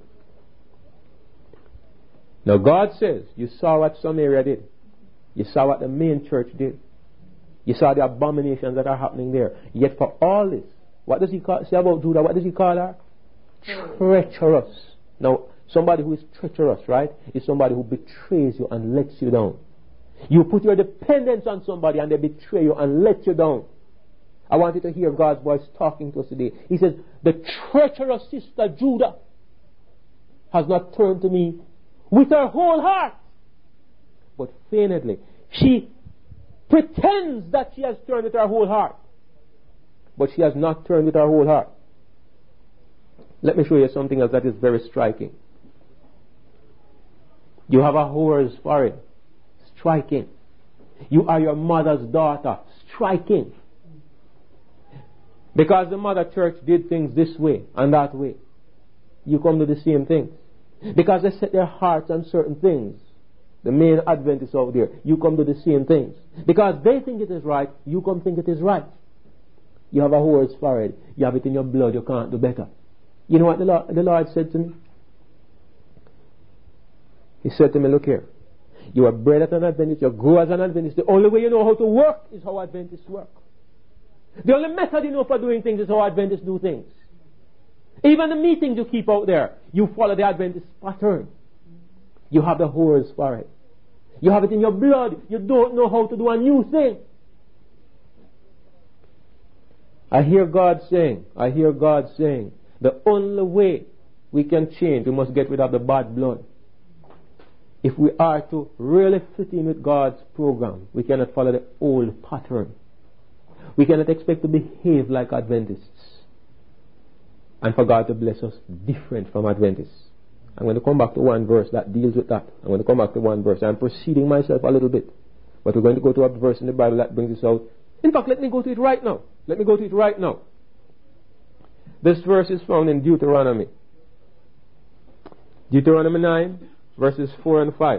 Now God says, you saw what Samaria did. You saw what the main church did. You saw the abominations that are happening there. Yet for all this, what does he say about Judah? What does he call her? Treacherous. Now, somebody who is treacherous, right, is somebody who betrays you and lets you down. You put your dependence on somebody and they betray you and let you down. I want you to hear God's voice talking to us today. He says, the treacherous sister Judah has not turned to me with her whole heart, but feignedly. She pretends that she has turned with her whole heart, but she has not turned with her whole heart. Let me show you something else that is very striking. You have a whore's forehead. Striking. You are your mother's daughter. Striking. Because the mother church did things this way and that way, you come to the same things. Because they set their hearts on certain things, the main Adventists out there, you come to the same things. Because they think it is right, you come think it is right. You have a whore's forehead. You have it in your blood. You can't do better. You know what the Lord said to me? He said to me, look here. You are bred as an Adventist. You grow as an Adventist. The only way you know how to work is how Adventists work. The only method you know for doing things is how Adventists do things. Even the meetings you keep out there, you follow the Adventist pattern. You have the whore's forehead. You have it in your blood. You don't know how to do a new thing. I hear God saying, the only way we can change, we must get rid of the bad blood. If we are to really fit in with God's program, we cannot follow the old pattern. We cannot expect to behave like Adventists and for God to bless us different from Adventists. I'm going to come back to one verse that deals with that. I'm going to come back to one verse. I'm preceding myself a little bit, but we're going to go to a verse in the Bible that brings this out. In fact, let me go to it right now. This verse is found in Deuteronomy. Deuteronomy 9, verses 4 and 5.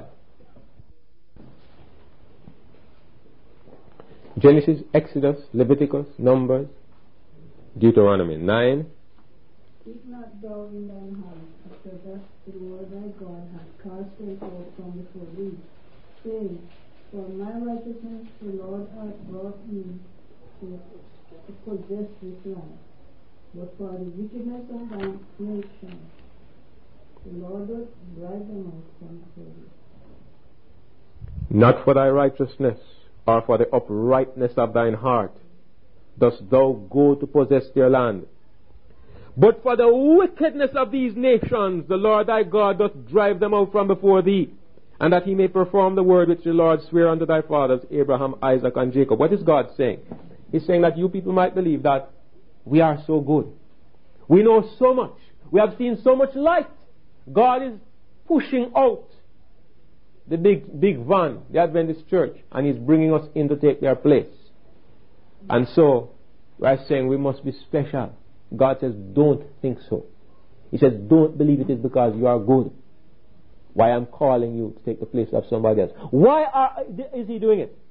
Genesis, Exodus, Leviticus, Numbers, Deuteronomy 9. Keep not thou in thine heart, after that the Lord thy God hath cast them out from before thee, saying, for my righteousness the Lord hath brought me to possess this land. But for the wickedness of thy nation, the Lord doth drive them out from before thee. Not for thy righteousness, or for the uprightness of thine heart, dost thou go to possess their land. But for the wickedness of these nations, the Lord thy God doth drive them out from before thee, and that he may perform the word which the Lord sware unto thy fathers, Abraham, Isaac, and Jacob. What is God saying? He's saying that you people might believe that we are so good. We know so much. We have seen so much light. God is pushing out the big van, the Adventist church, and he's bringing us in to take their place. And so, we're saying we must be special. God says, don't think so. He says, don't believe it is because you are good. Why I'm calling you to take the place of somebody else. Why is he doing it?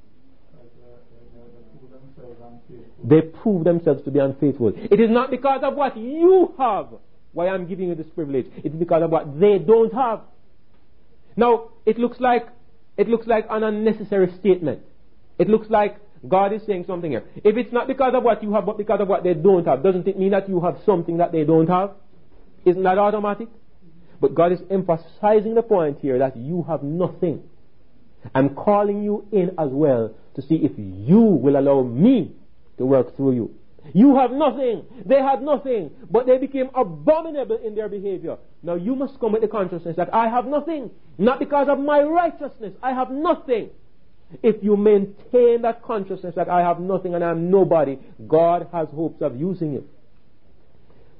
They prove themselves to be unfaithful. It is not because of what you have why I'm giving you this privilege. It is because of what they don't have. Now, it looks like an unnecessary statement. It looks like God is saying something here. If it's not because of what you have, but because of what they don't have, doesn't it mean that you have something that they don't have? Isn't that automatic? But God is emphasizing the point here that you have nothing. I'm calling you in as well to see if you will allow me to work through you. You have nothing. They had nothing. But they became abominable in their behavior. Now you must come with the consciousness that I have nothing. Not because of my righteousness. I have nothing. If you maintain that consciousness that I have nothing and I am nobody, God has hopes of using you.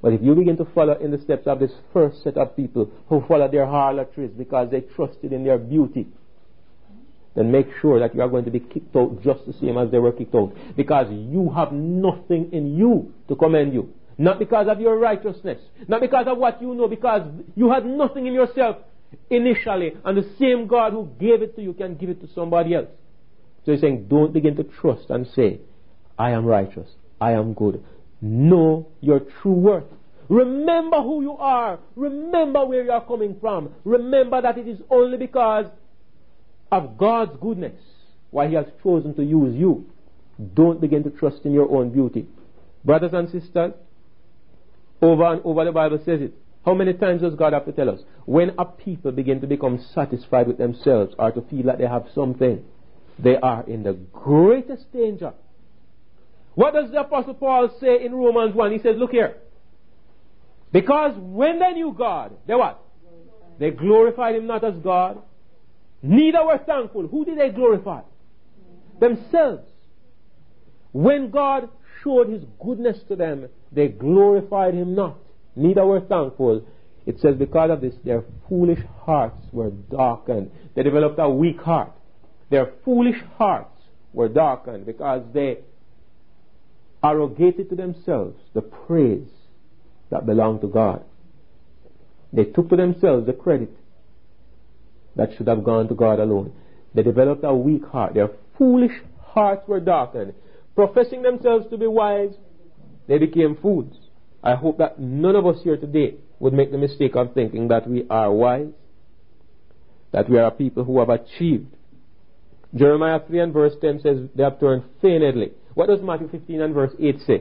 But if you begin to follow in the steps of this first set of people who follow their harlotries because they trusted in their beauty, then make sure that you are going to be kicked out just the same as they were kicked out. Because you have nothing in you to commend you. Not because of your righteousness. Not because of what you know. Because you had nothing in yourself initially. And the same God who gave it to you can give it to somebody else. So he's saying, don't begin to trust and say, I am righteous. I am good. Know your true worth. Remember who you are. Remember where you are coming from. Remember that it is only because of God's goodness why He has chosen to use you. Don't begin to trust in your own beauty. Brothers and sisters, over and over the Bible says it. How many times does God have to tell us? When a people begin to become satisfied with themselves or to feel that they have something, they are in the greatest danger. What does the Apostle Paul say in Romans 1? He says, look here. Because when they knew God, they what? They glorified Him not as God, neither were thankful. Who did they glorify? Themselves. When God showed His goodness to them, they glorified Him not, neither were thankful. It says because of this, their foolish hearts were darkened. They developed a weak heart. Their foolish hearts were darkened because they arrogated to themselves the praise that belonged to God. They took to themselves the credit that should have gone to God alone. They developed a weak heart. Their foolish hearts were darkened. Professing themselves to be wise, they became fools. I hope that none of us here today would make the mistake of thinking that we are wise, that we are people who have achieved. Jeremiah 3 and verse 10 says they have turned feignedly. What does Matthew 15 and verse 8 say?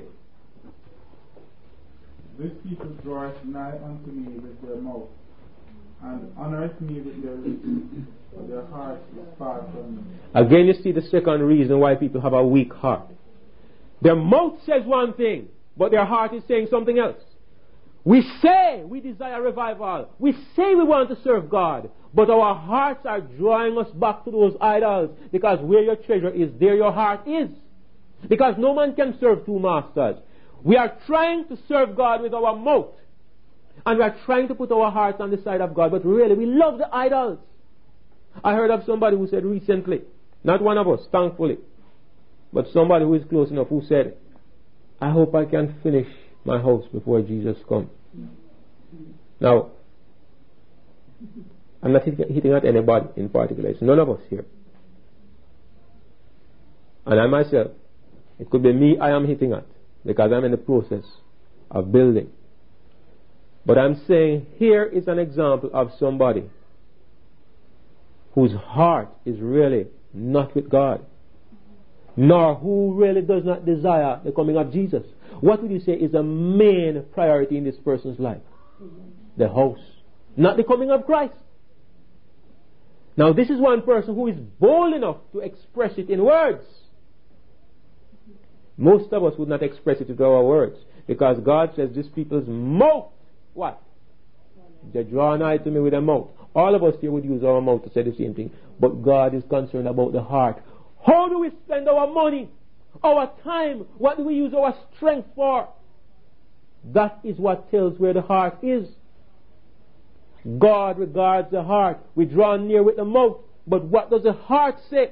This people draweth nigh unto me with their mouth, and honoureth me with their lips, but their heart is far from me. Again, you see the second reason why people have a weak heart. Their mouth says one thing, but their heart is saying something else. We say we desire revival. We say we want to serve God, but our hearts are drawing us back to those idols, because where your treasure is, there your heart is. Because no man can serve two masters. We are trying to serve God with our mouth, and we are trying to put our hearts on the side of God, but really we love the idols. I heard of somebody who said recently, not one of us, thankfully, but somebody who is close enough, who said, I hope I can finish my house before Jesus comes. Now, I'm not hitting at anybody in particular. It's none of us here. And I myself, it could be me I am hitting at, because I'm in the process of building. But I'm saying here is an example of somebody whose heart is really not with God, nor who really does not desire the coming of Jesus. What would you say is the main priority in this person's life? The house, not the coming of Christ. Now this is one person who is bold enough to express it in words. Most of us would not express it with our words, because God says this people's mouth, what? They draw nigh to me with their mouth. All of us here would use our mouth to say the same thing, but God is concerned about the heart. How do we spend our money, our time? What do we use our strength for? That is what tells where the heart is. God regards the heart. We draw near with the mouth, but what does the heart say?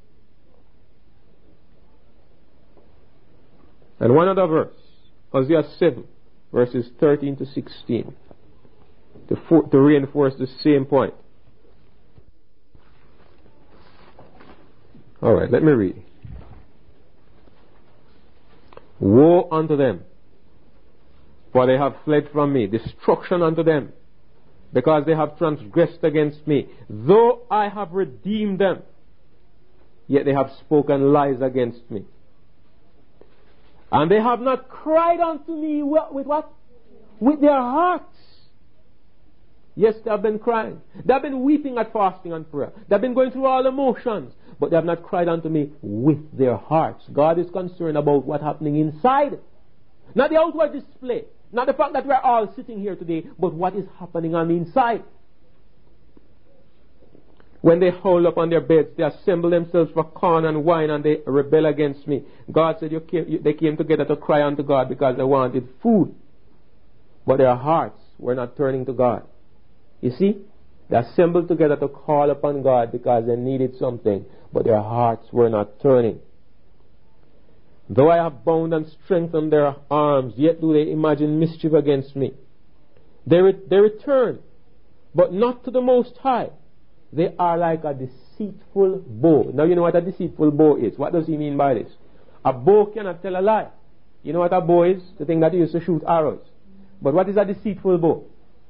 And one other verse, Hosea 7, verses 13 to 16, to reinforce the same point. Alright, let me read. Woe unto them, for they have fled from me. Destruction unto them, because they have transgressed against me. Though I have redeemed them, yet they have spoken lies against me. And they have not cried unto me with what? With their hearts. Yes, they have been crying. They have been weeping at fasting and prayer. They have been going through all the motions, but they have not cried unto me with their hearts. God is concerned about what's happening inside. Not the outward display. Not the fact that we are all sitting here today, but what is happening on the inside. When they hold up on their beds, they assemble themselves for corn and wine, and they rebel against me. God said they came together to cry unto God because they wanted food. but their hearts were not turning to God. You see? They assembled together to call upon God because they needed something, but their hearts were not turning. Though I have bound and strengthened their arms, yet do they imagine mischief against me. They return, but not to the Most High. They are like a deceitful bow. Now you know what a deceitful bow is. What does he mean by this? A bow cannot tell a lie. You know what a bow is? The thing that you use to shoot arrows. But what is a deceitful bow?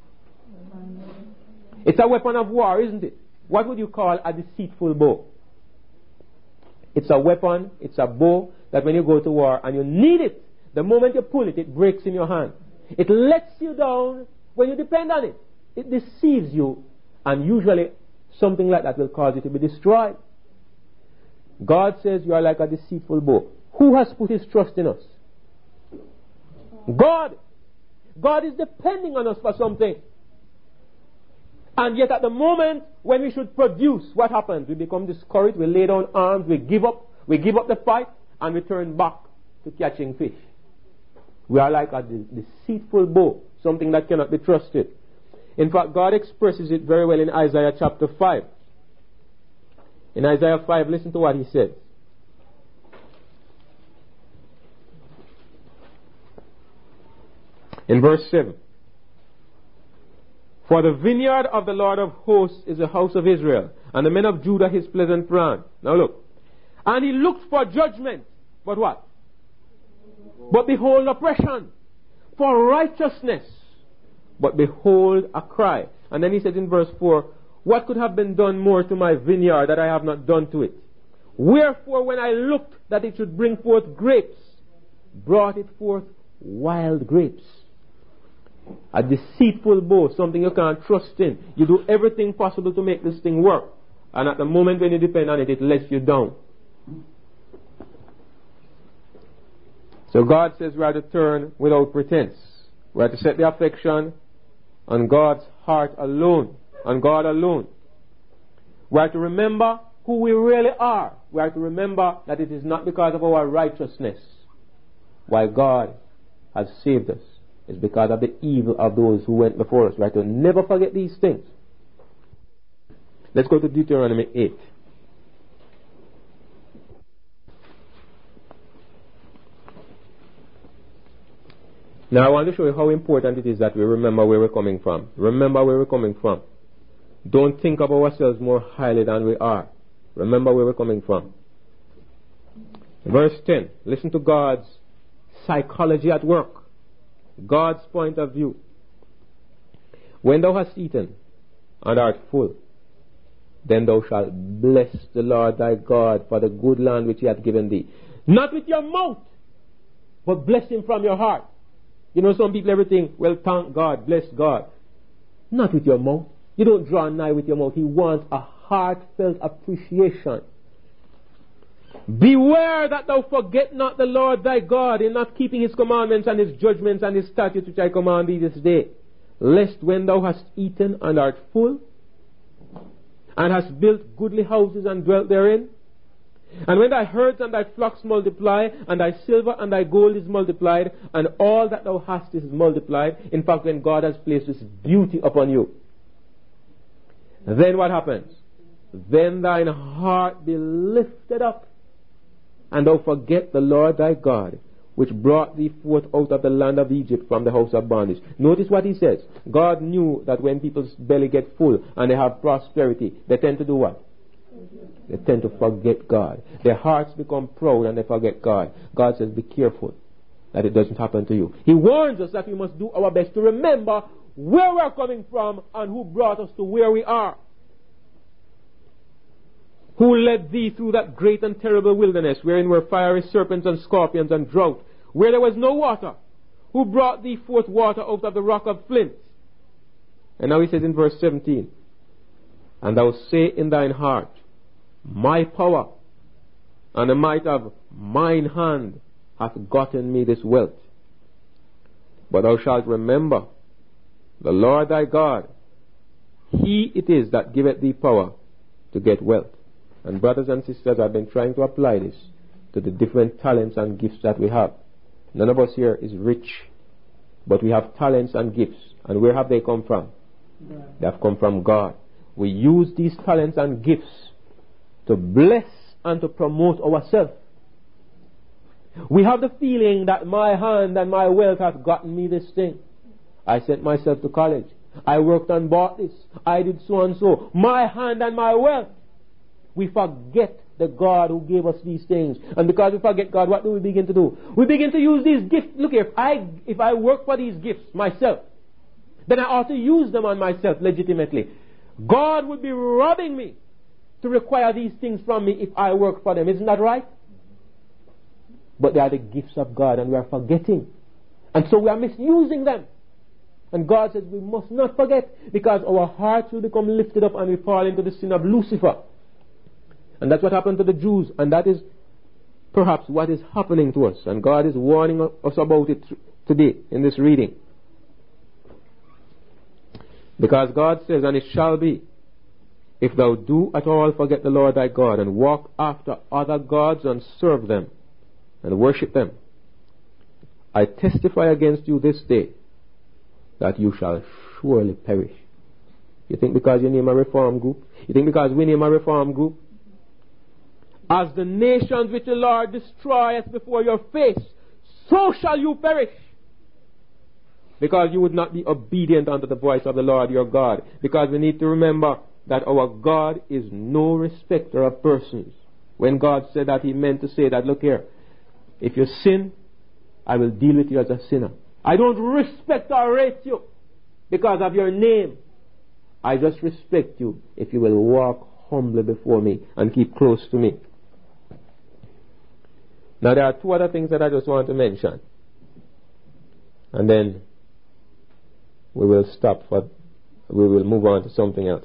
It's a weapon of war, isn't it? What would you call a deceitful bow? It's a weapon, it's a bow that when you go to war and you need it, the moment you pull it, it breaks in your hand. It lets you down when you depend on it. It deceives you, and usually something like that will cause you to be destroyed. God says you are like a deceitful bow. Who has put his trust in us? God. God is depending on us for something. And yet at the moment when we should produce, what happens? We become discouraged, we lay down arms, we give up the fight, and we turn back to catching fish. We are like a deceitful bow, something that cannot be trusted. In fact, God expresses it very well in Isaiah chapter 5. In Isaiah 5, listen to what he says. In verse 7. For the vineyard of the Lord of hosts is the house of Israel, and the men of Judah his pleasant plant. Now look. And he looked for judgment. But what? But behold oppression. For righteousness. But behold a cry. And then he says in verse 4, what could have been done more to my vineyard that I have not done to it? Wherefore when I looked that it should bring forth grapes, brought it forth wild grapes. A deceitful bow, something you can't trust in. You do everything possible to make this thing work. And at the moment when you depend on it, it lets you down. So God says we are to turn without pretense. We are to set the affection on God's heart alone. On God alone. We are to remember who we really are. We are to remember that it is not because of our righteousness why God has saved us. It's because of the evil of those who went before us. We are to never forget these things. Let's go to Deuteronomy 8. Now I want to show you how important it is that we remember where we're coming from. Remember where we're coming from. Don't think of ourselves more highly than we are. Remember where we're coming from. Verse 10. Listen to God's psychology at work. God's point of view. When thou hast eaten and art full, then thou shalt bless the Lord thy God for the good land which he hath given thee. Not with your mouth, but bless him from your heart. You know, some people everything, well, thank God, bless God. Not with your mouth. You don't draw nigh with your mouth. He wants a heartfelt appreciation. Beware that thou forget not the Lord thy God in not keeping his commandments and his judgments and his statutes which I command thee this day. Lest when thou hast eaten and art full, and hast built goodly houses and dwelt therein, and when thy herds and thy flocks multiply, and thy silver and thy gold is multiplied, and all that thou hast is multiplied, in fact when God has placed this beauty upon you, then what happens? Then thine heart be lifted up, and thou forget the Lord thy God, which brought thee forth out of the land of Egypt from the house of bondage. Notice what he says. God knew that when people's belly get full and they have prosperity, they tend to do what? They tend to forget God. Their hearts become proud and they forget God. God says, be careful that it doesn't happen to you. He warns us that we must do our best to remember where we are coming from and who brought us to where we are. Who led thee through that great and terrible wilderness, wherein were fiery serpents and scorpions and drought, where there was no water? Who brought thee forth water out of the rock of flint? And now he says in verse 17, and thou say in thine heart, my power and the might of mine hand hath gotten me this wealth. But thou shalt remember the Lord thy God. He it is that giveth thee power to get wealth. And brothers and sisters, I've been trying to apply this to the different talents and gifts that we have. None of us here is rich. But we have talents and gifts. And where have they come from? They have come from God. We use these talents and gifts to bless and to promote ourselves. We have the feeling that my hand and my wealth have gotten me this thing. I sent myself to college. I worked and bought this. I did so and so. My hand and my wealth. We forget the God who gave us these things. And because we forget God, what do we begin to do? We begin to use these gifts. Look here, if I work for these gifts myself, then I ought to use them on myself legitimately. God would be robbing me to require these things from me if I work for them. Isn't that right? But they are the gifts of God and we are forgetting. And so we are misusing them. And God says we must not forget, because our hearts will become lifted up and we fall into the sin of Lucifer. And that's what happened to the Jews, and that is perhaps what is happening to us. And God is warning us about it today in this reading. Because God says, and it shall be, if thou do at all forget the Lord thy God, and walk after other gods and serve them, and worship them, I testify against you this day, that you shall surely perish. You think because you name a reform group? You think because we name a reform group? As the nations which the Lord destroyeth before your face, so shall you perish. Because you would not be obedient unto the voice of the Lord your God. Because we need to remember that our God is no respecter of persons. When God said that, He meant to say that, look here, if you sin, I will deal with you as a sinner. I don't respect or rate you because of your name. I just respect you if you will walk humbly before me and keep close to me. Now there are two other things that I just want to mention. And then we will move on to something else.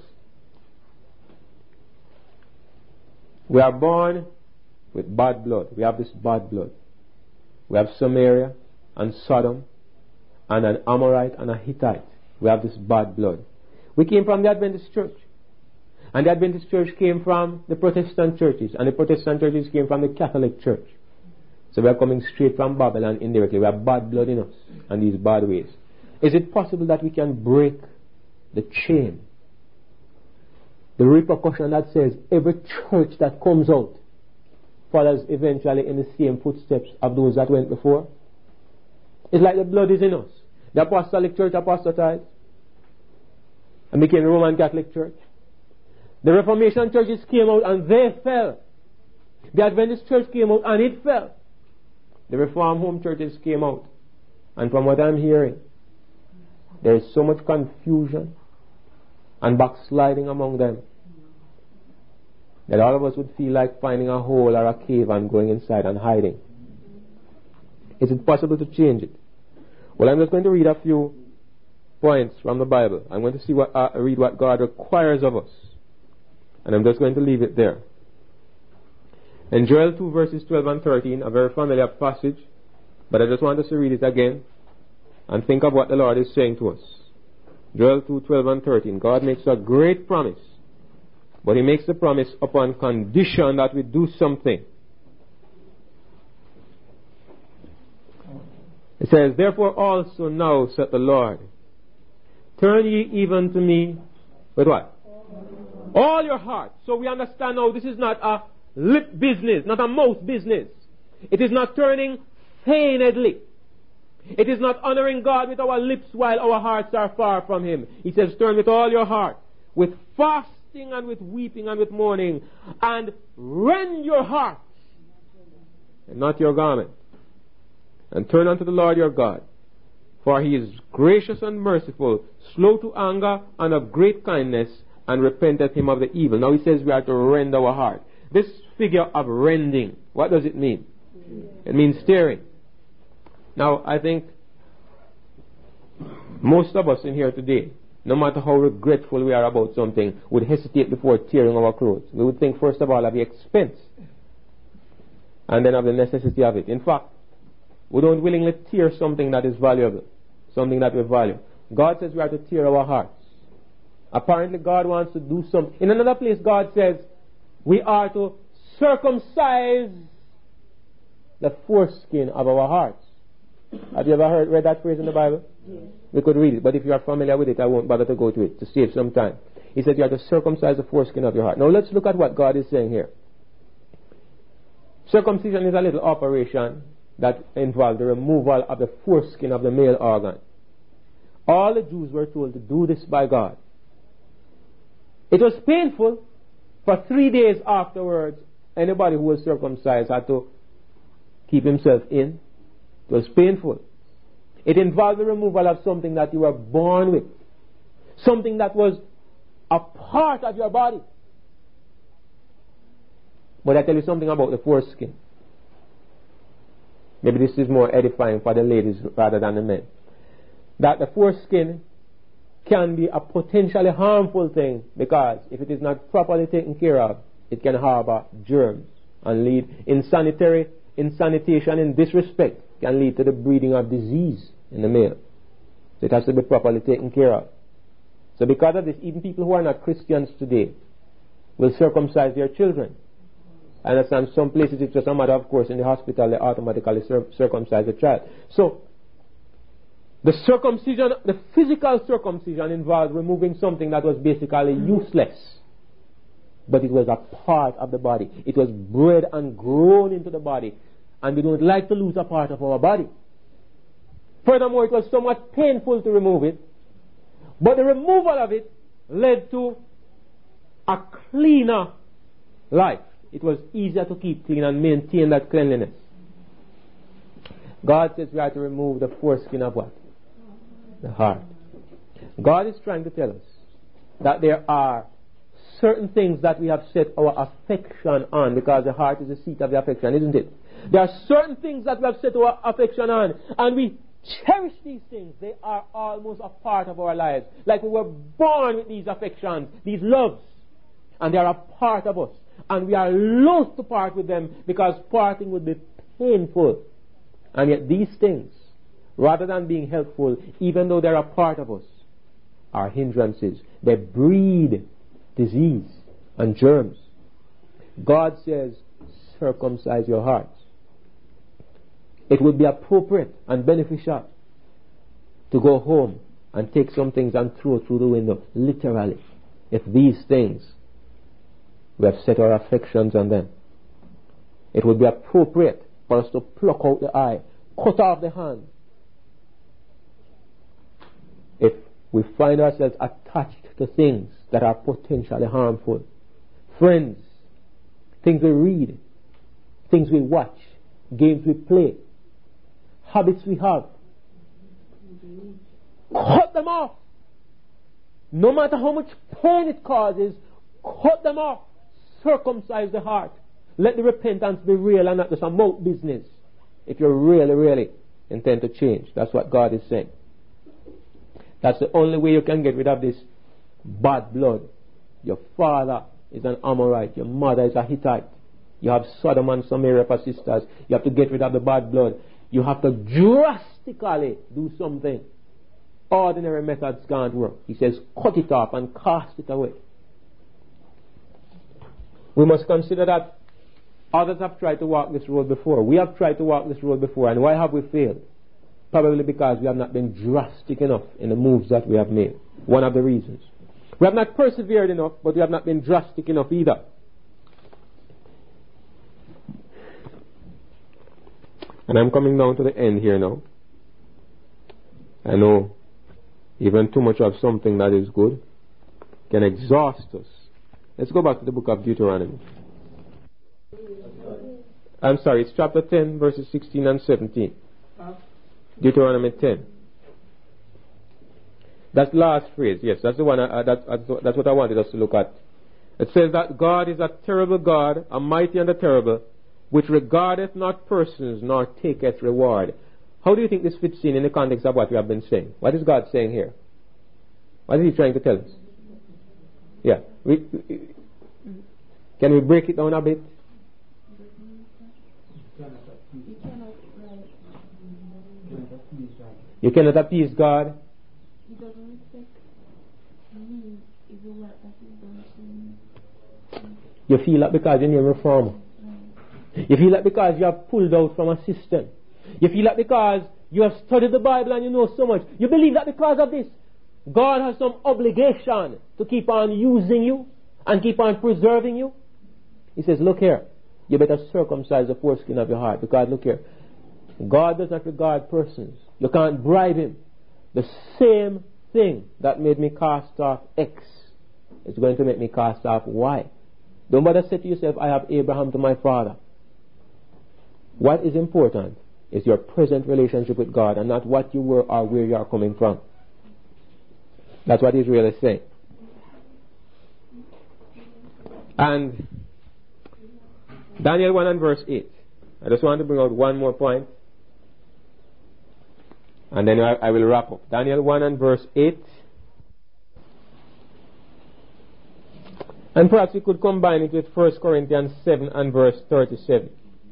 We are born with bad blood. We have this bad blood. We have Samaria and Sodom and an Amorite and a Hittite. We have this bad blood. We came from the Adventist church. And the Adventist church came from the Protestant churches. And the Protestant churches came from the Catholic church. So we are coming straight from Babylon indirectly. We have bad blood in us and these bad ways. Is it possible that we can break the chain? The repercussion that says every church that comes out follows eventually in the same footsteps of those that went before? It's like the blood is in us. The Apostolic Church apostatized and became the Roman Catholic Church. The Reformation churches came out and they fell. The Adventist church came out and it fell. The Reformed home churches came out. And from what I'm hearing, there is so much confusion and backsliding among them that all of us would feel like finding a hole or a cave and going inside and hiding. Is it possible to change it? Well, I'm just going to read a few points from the Bible. I'm going to read what God requires of us. And I'm just going to leave it there. In Joel 2 verses 12 and 13, a very familiar passage, but I just want us to read it again and think of what the Lord is saying to us. Joel 2, 12 and 13. God makes a great promise, but He makes the promise upon condition that we do something. It says, therefore also now, saith the Lord, turn ye even to me with what? All your heart. So we understand now this is not a lip business, not a mouth business. It is not turning feignedly. It is not honoring God with our lips while our hearts are far from Him. He says, turn with all your heart, with fasting and with weeping and with mourning, and rend your heart, and not your garment, and turn unto the Lord your God. For He is gracious and merciful, slow to anger, and of great kindness, and repenteth Him of the evil. Now He says we are to rend our heart. This figure of rending, what does it mean? It means tearing. Now, I think most of us in here today, no matter how regretful we are about something, would hesitate before tearing our clothes. We would think first of all of the expense and then of the necessity of it. In fact, we don't willingly tear something that is valuable, something that we value. God says we are to tear our hearts. Apparently God wants to do something. In another place God says we are to circumcise the foreskin of our hearts. Have you ever read that phrase in the Bible? Yes. We could read it, but if you are familiar with it, I won't bother to go to it to save some time. He said you have to circumcise the foreskin of your heart. Now let's look at what God is saying here. Circumcision is a little operation that involved the removal of the foreskin of the male organ. All the Jews were told to do this by God. It was painful. For 3 days afterwards, anybody who was circumcised had to keep himself in. It was painful. It involved the removal of something that you were born with. Something that was a part of your body. But I tell you something about the foreskin. Maybe this is more edifying for the ladies rather than the men. That the foreskin can be a potentially harmful thing, because if it is not properly taken care of, it can harbor germs and lead insanitation in this respect can lead to the breeding of disease in the male. So it has to be properly taken care of. So because of this, even people who are not Christians today will circumcise their children. I understand some places it's just a matter of course, in the hospital they automatically circumcise the child. So the circumcision, the physical circumcision involved removing something that was basically useless. But it was a part of the body. It was bred and grown into the body. And we don't like to lose a part of our body. Furthermore, it was somewhat painful to remove it. But the removal of it led to a cleaner life. It was easier to keep clean and maintain that cleanliness. God says we have to remove the foreskin of what? The heart. God is trying to tell us that there are certain things that we have set our affection on, because the heart is the seat of the affection, isn't it? There are certain things that we have set our affection on, and we cherish these things. They are almost a part of our lives. Like we were born with these affections, these loves, and they are a part of us. And we are loath to part with them because parting would be painful. And yet these things, rather than being helpful, even though they're a part of us, are hindrances. They breed disease and germs. God says, circumcise your hearts. It would be appropriate and beneficial to go home and take some things and throw through the window, literally, if these things we have set our affections on them. It would be appropriate for us to pluck out the eye, cut off the hand, if we find ourselves attached to things that are potentially harmful. Friends, things we read, things we watch, games we play, habits we have. Cut them off. No matter how much pain it causes, cut them off. Circumcise the heart. Let the repentance be real and not just a mouth business. If you really intend to change. That's what God is saying. That's the only way you can get rid of this bad blood. Your father is an Amorite. Your mother is a Hittite. You have Sodom and Samaria for sisters. You have to get rid of the bad blood. You have to drastically do something. Ordinary methods can't work. He says, cut it off and cast it away. We must consider that others have tried to walk this road before. We have tried to walk this road before. And why have we failed? Probably because we have not been drastic enough in the moves that we have made. One of the reasons. We have not persevered enough, but we have not been drastic enough either. And I'm coming down to the end here now. I know even too much of something that is good can exhaust us. Let's go back to the book of Deuteronomy. I'm sorry, it's chapter 10, verses 16 and 17. Deuteronomy 10. That's the last phrase. Yes, that's the one. That's what I wanted us to look at. It says that God is a terrible God, a mighty and a terrible, which regardeth not persons nor taketh reward. How do you think this fits in the context of what we have been saying? What is God saying here? What is He trying to tell us? Yeah. Can we break it down a bit? You cannot appease God. He doesn't respect me if the work that He's done to me. You feel that because you're a reformer. You feel that because you have pulled out from a system. You feel that because You have studied the Bible and you know so much. You believe that because of this, God has some obligation to keep on using you and keep on preserving you. He says, look here, you better circumcise the foreskin of your heart, because look here, God does not regard persons. You can't bribe him. The same thing that made me cast off X is going to make me cast off Y. Don't bother say to yourself, I have Abraham to my father. What is important is your present relationship with God, and not what you were or where you are coming from. That's what Israel is saying. And Daniel 1 and verse 8. I just want to bring out one more point, and then I will wrap up. Daniel 1 and verse 8. And perhaps we could combine it with 1 Corinthians 7 and verse 37.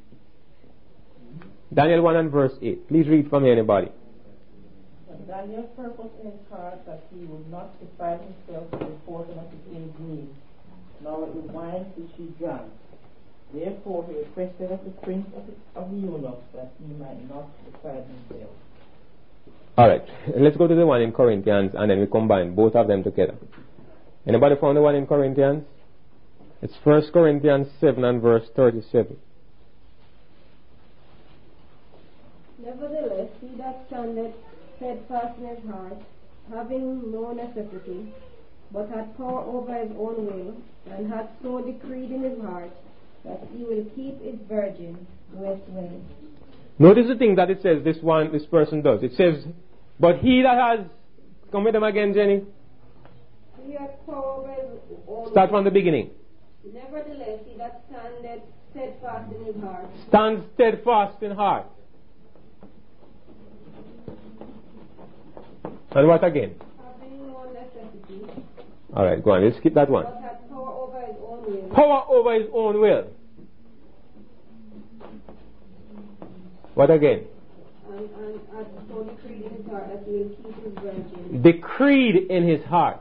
Daniel 1 and verse 8. Please read for me, anybody. And Daniel purposed in his heart that he would not defile himself with the portion of the king's meat, nor with the wine which he drank. Therefore he requested of the prince of the eunuchs that he might not defile himself. Alright, let's go to the one in Corinthians and then we combine both of them together. Anybody found the one in Corinthians? It's 1 Corinthians 7 and verse 37. Nevertheless, he that standeth steadfast in his heart, having no necessity, but hath power over his own will, and hath so decreed in his heart, that he will keep his virgin with will. Notice the thing that it says this person does. It says, but he that has, come with them again, Jenny. He hath power over his own Start from the beginning. Nevertheless, he that standeth steadfast in his heart. Stand steadfast in heart. And what again? Having no necessity. Alright, go on. Let's skip that one. But hath power over his own will. Power over his own will. What again? And hath so decreed in his heart that he will keep his virgin. Decreed in his heart.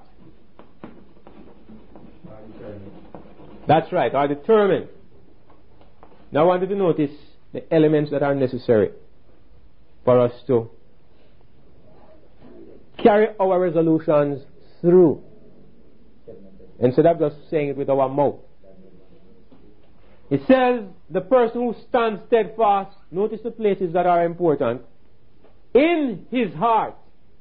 That's right, are determined. Now I want you to notice the elements that are necessary for us to carry our resolutions through, instead of just saying it with our mouth. It says the person who stands steadfast, notice the places that are important, in his heart.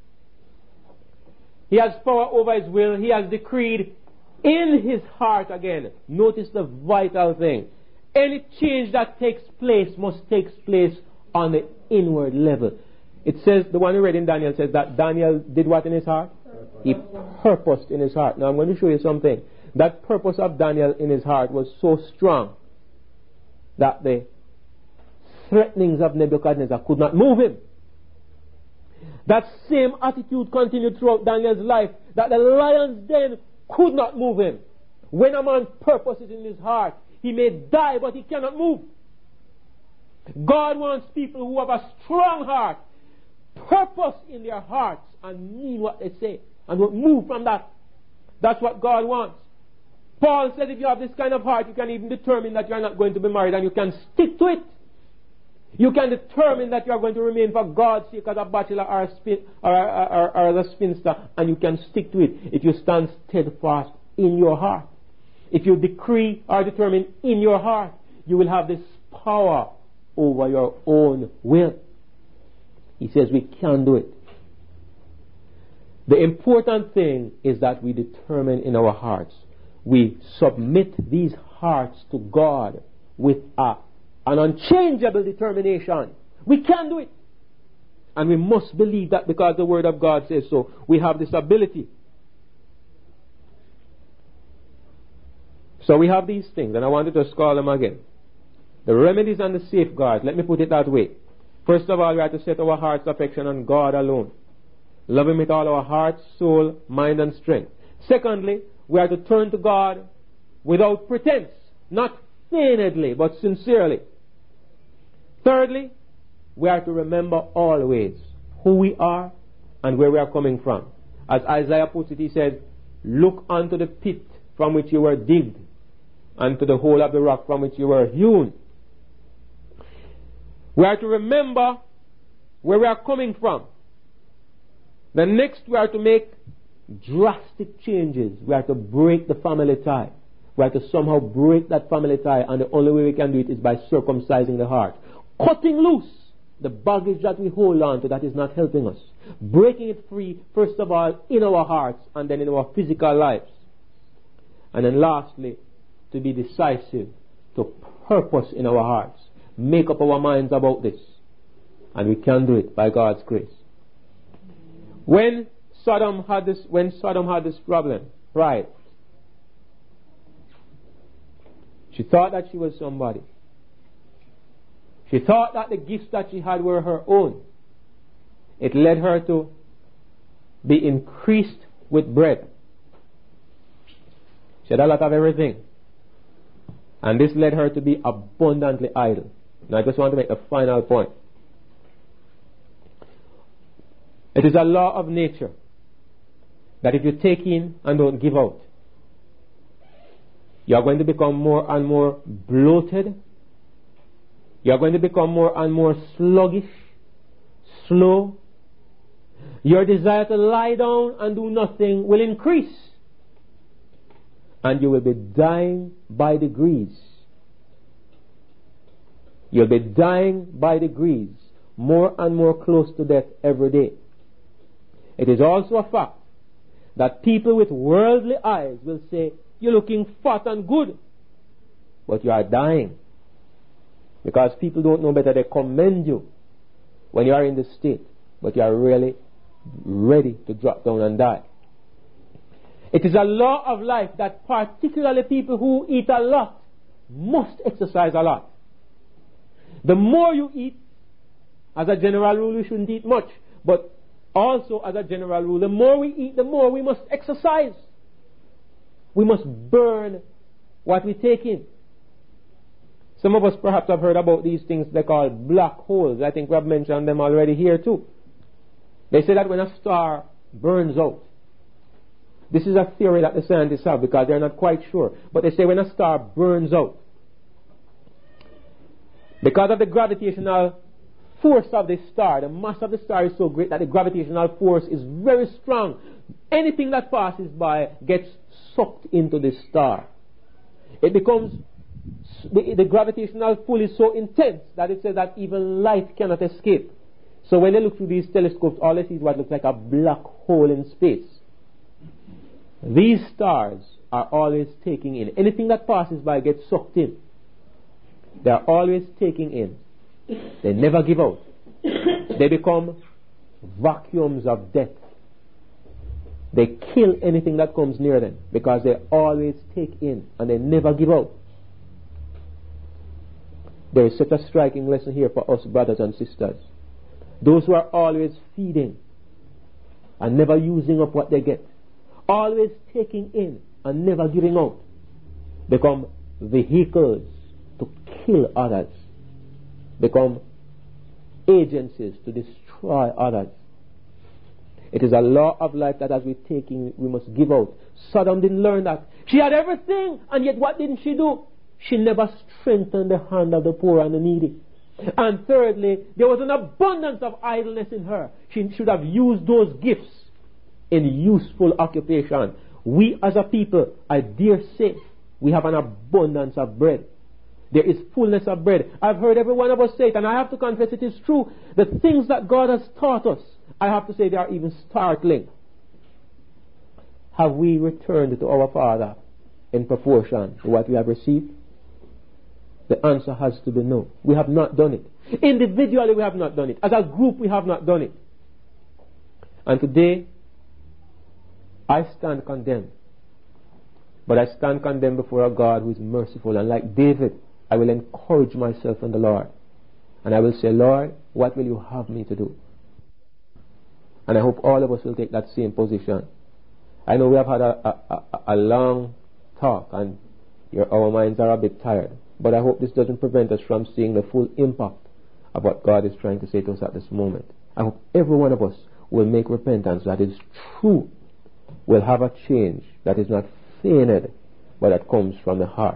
He has power over his will. He has decreed in his heart again. Notice the vital thing. Any change that takes place must take place on the inward level. It says, the one who read in Daniel says that Daniel did what in his heart? He purposed in his heart. Now I'm going to show you something. That purpose of Daniel in his heart was so strong that the threatenings of Nebuchadnezzar could not move him. That same attitude continued throughout Daniel's life, that the lion's den could not move him. When a man purposes in his heart, he may die, but he cannot move. God wants people who have a strong heart, purpose in their hearts, and mean what they say, and don't move from that. That's what God wants. Paul said if you have this kind of heart, you can even determine that you are not going to be married, and you can stick to it. You can determine that you are going to remain for God's sake as a bachelor or as a spinster, and you can stick to it if you stand steadfast in your heart. If you decree or determine in your heart, you will have this power over your own will. He says we can do it. The important thing is that we determine in our hearts. We submit these hearts to God with an unchangeable determination. We can do it. And we must believe that because the Word of God says so. We have this ability. So we have these things, and I want to just call them again. The remedies and the safeguards, let me put it that way. First of all, we have to set our heart's affection on God alone. Love Him with all our heart, soul, mind and strength. Secondly, we are to turn to God without pretense, not feignedly, but sincerely. Thirdly, we are to remember always who we are and where we are coming from. As Isaiah puts it, he said, look unto the pit from which you were digged, and to the hole of the rock from which you were hewn. We are to remember where we are coming from. The next, we are to make drastic changes. We are to break the family tie. We are to somehow break that family tie, and the only way we can do it is by circumcising the heart. Cutting loose the baggage that we hold on to that is not helping us. Breaking it free, first of all, in our hearts, and then in our physical lives. And then lastly, to be decisive, to purpose in our hearts. Make up our minds about this. And we can do it by God's grace. When Sodom had this problem, pride, she thought that she was somebody. She thought that the gifts that she had were her own. It led her to be increased with bread. She had a lot of everything. And this led her to be abundantly idle. Now I just want to make a final point. It is a law of nature that if you take in and don't give out, you are going to become more and more bloated. You are going to become more and more sluggish, slow. Your desire to lie down and do nothing will increase. And you will be dying by degrees. You'll be dying by degrees, more and more close to death every day. It is also a fact that people with worldly eyes will say, you're looking fat and good, but you are dying. Because people don't know better, they commend you when you are in this state, but you are really ready to drop down and die. It is a law of life that particularly people who eat a lot must exercise a lot. The more you eat, as a general rule, you shouldn't eat much, but also as a general rule, the more we eat, the more we must exercise. We must burn what we take in. Some of us perhaps have heard about these things they call black holes. I think we have mentioned them already here too. They say that when a star burns out, this is a theory that the scientists have because they're not quite sure, but they say when a star burns out, because of the gravitational force of the star, the mass of the star is so great that the gravitational force is very strong. Anything that passes by gets sucked into the star. It becomes, the gravitational pull is so intense that it says that even light cannot escape. So when they look through these telescopes, all they see is what looks like a black hole in space. These stars are always taking in. Anything that passes by gets sucked in. They are always taking in. They never give out. They become vacuums of death. They kill anything that comes near them because they always take in and they never give out. There is such a striking lesson here for us brothers and sisters. Those who are always feeding and never using up what they get, always taking in and never giving out, become vehicles to kill others, become agencies to destroy others. It is a law of life that as we take in, we must give out. Sodom didn't learn that. She had everything, and yet what didn't she do? She never strengthened the hand of the poor and the needy. And thirdly, there was an abundance of idleness in her. She should have used those gifts in useful occupation. We as a people, I dare say, we have an abundance of bread. There is fullness of bread. I've heard every one of us say it, and I have to confess it is true. The things that God has taught us, I have to say they are even startling. Have we returned to our Father in proportion to what we have received? The answer has to be no. We have not done it. Individually we have not done it. As a group we have not done it. And today, I stand condemned. But I stand condemned before a God who is merciful. And like David, I will encourage myself in the Lord. And I will say, Lord, what will you have me to do? And I hope all of us will take that same position. I know we have had a long talk and our minds are a bit tired. But I hope this doesn't prevent us from seeing the full impact of what God is trying to say to us at this moment. I hope every one of us will make repentance that is true, will have a change that is not feigned, but that comes from the heart.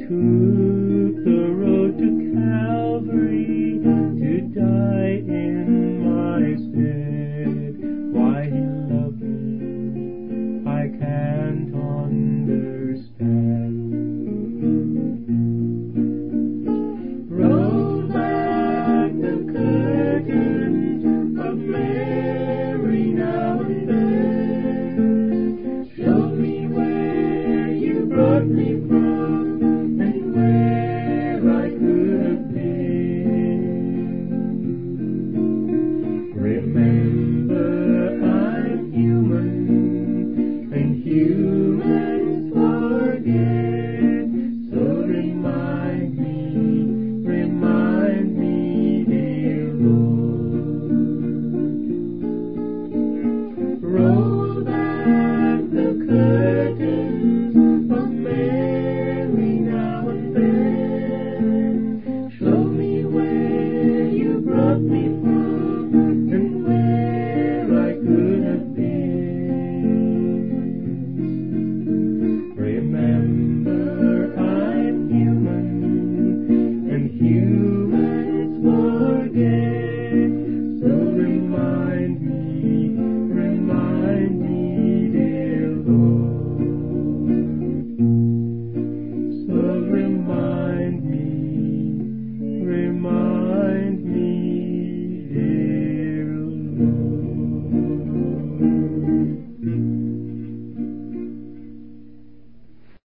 took the road to Calvary to die in my stead. Why he loved me, I can't understand. Roll back the curtain of man.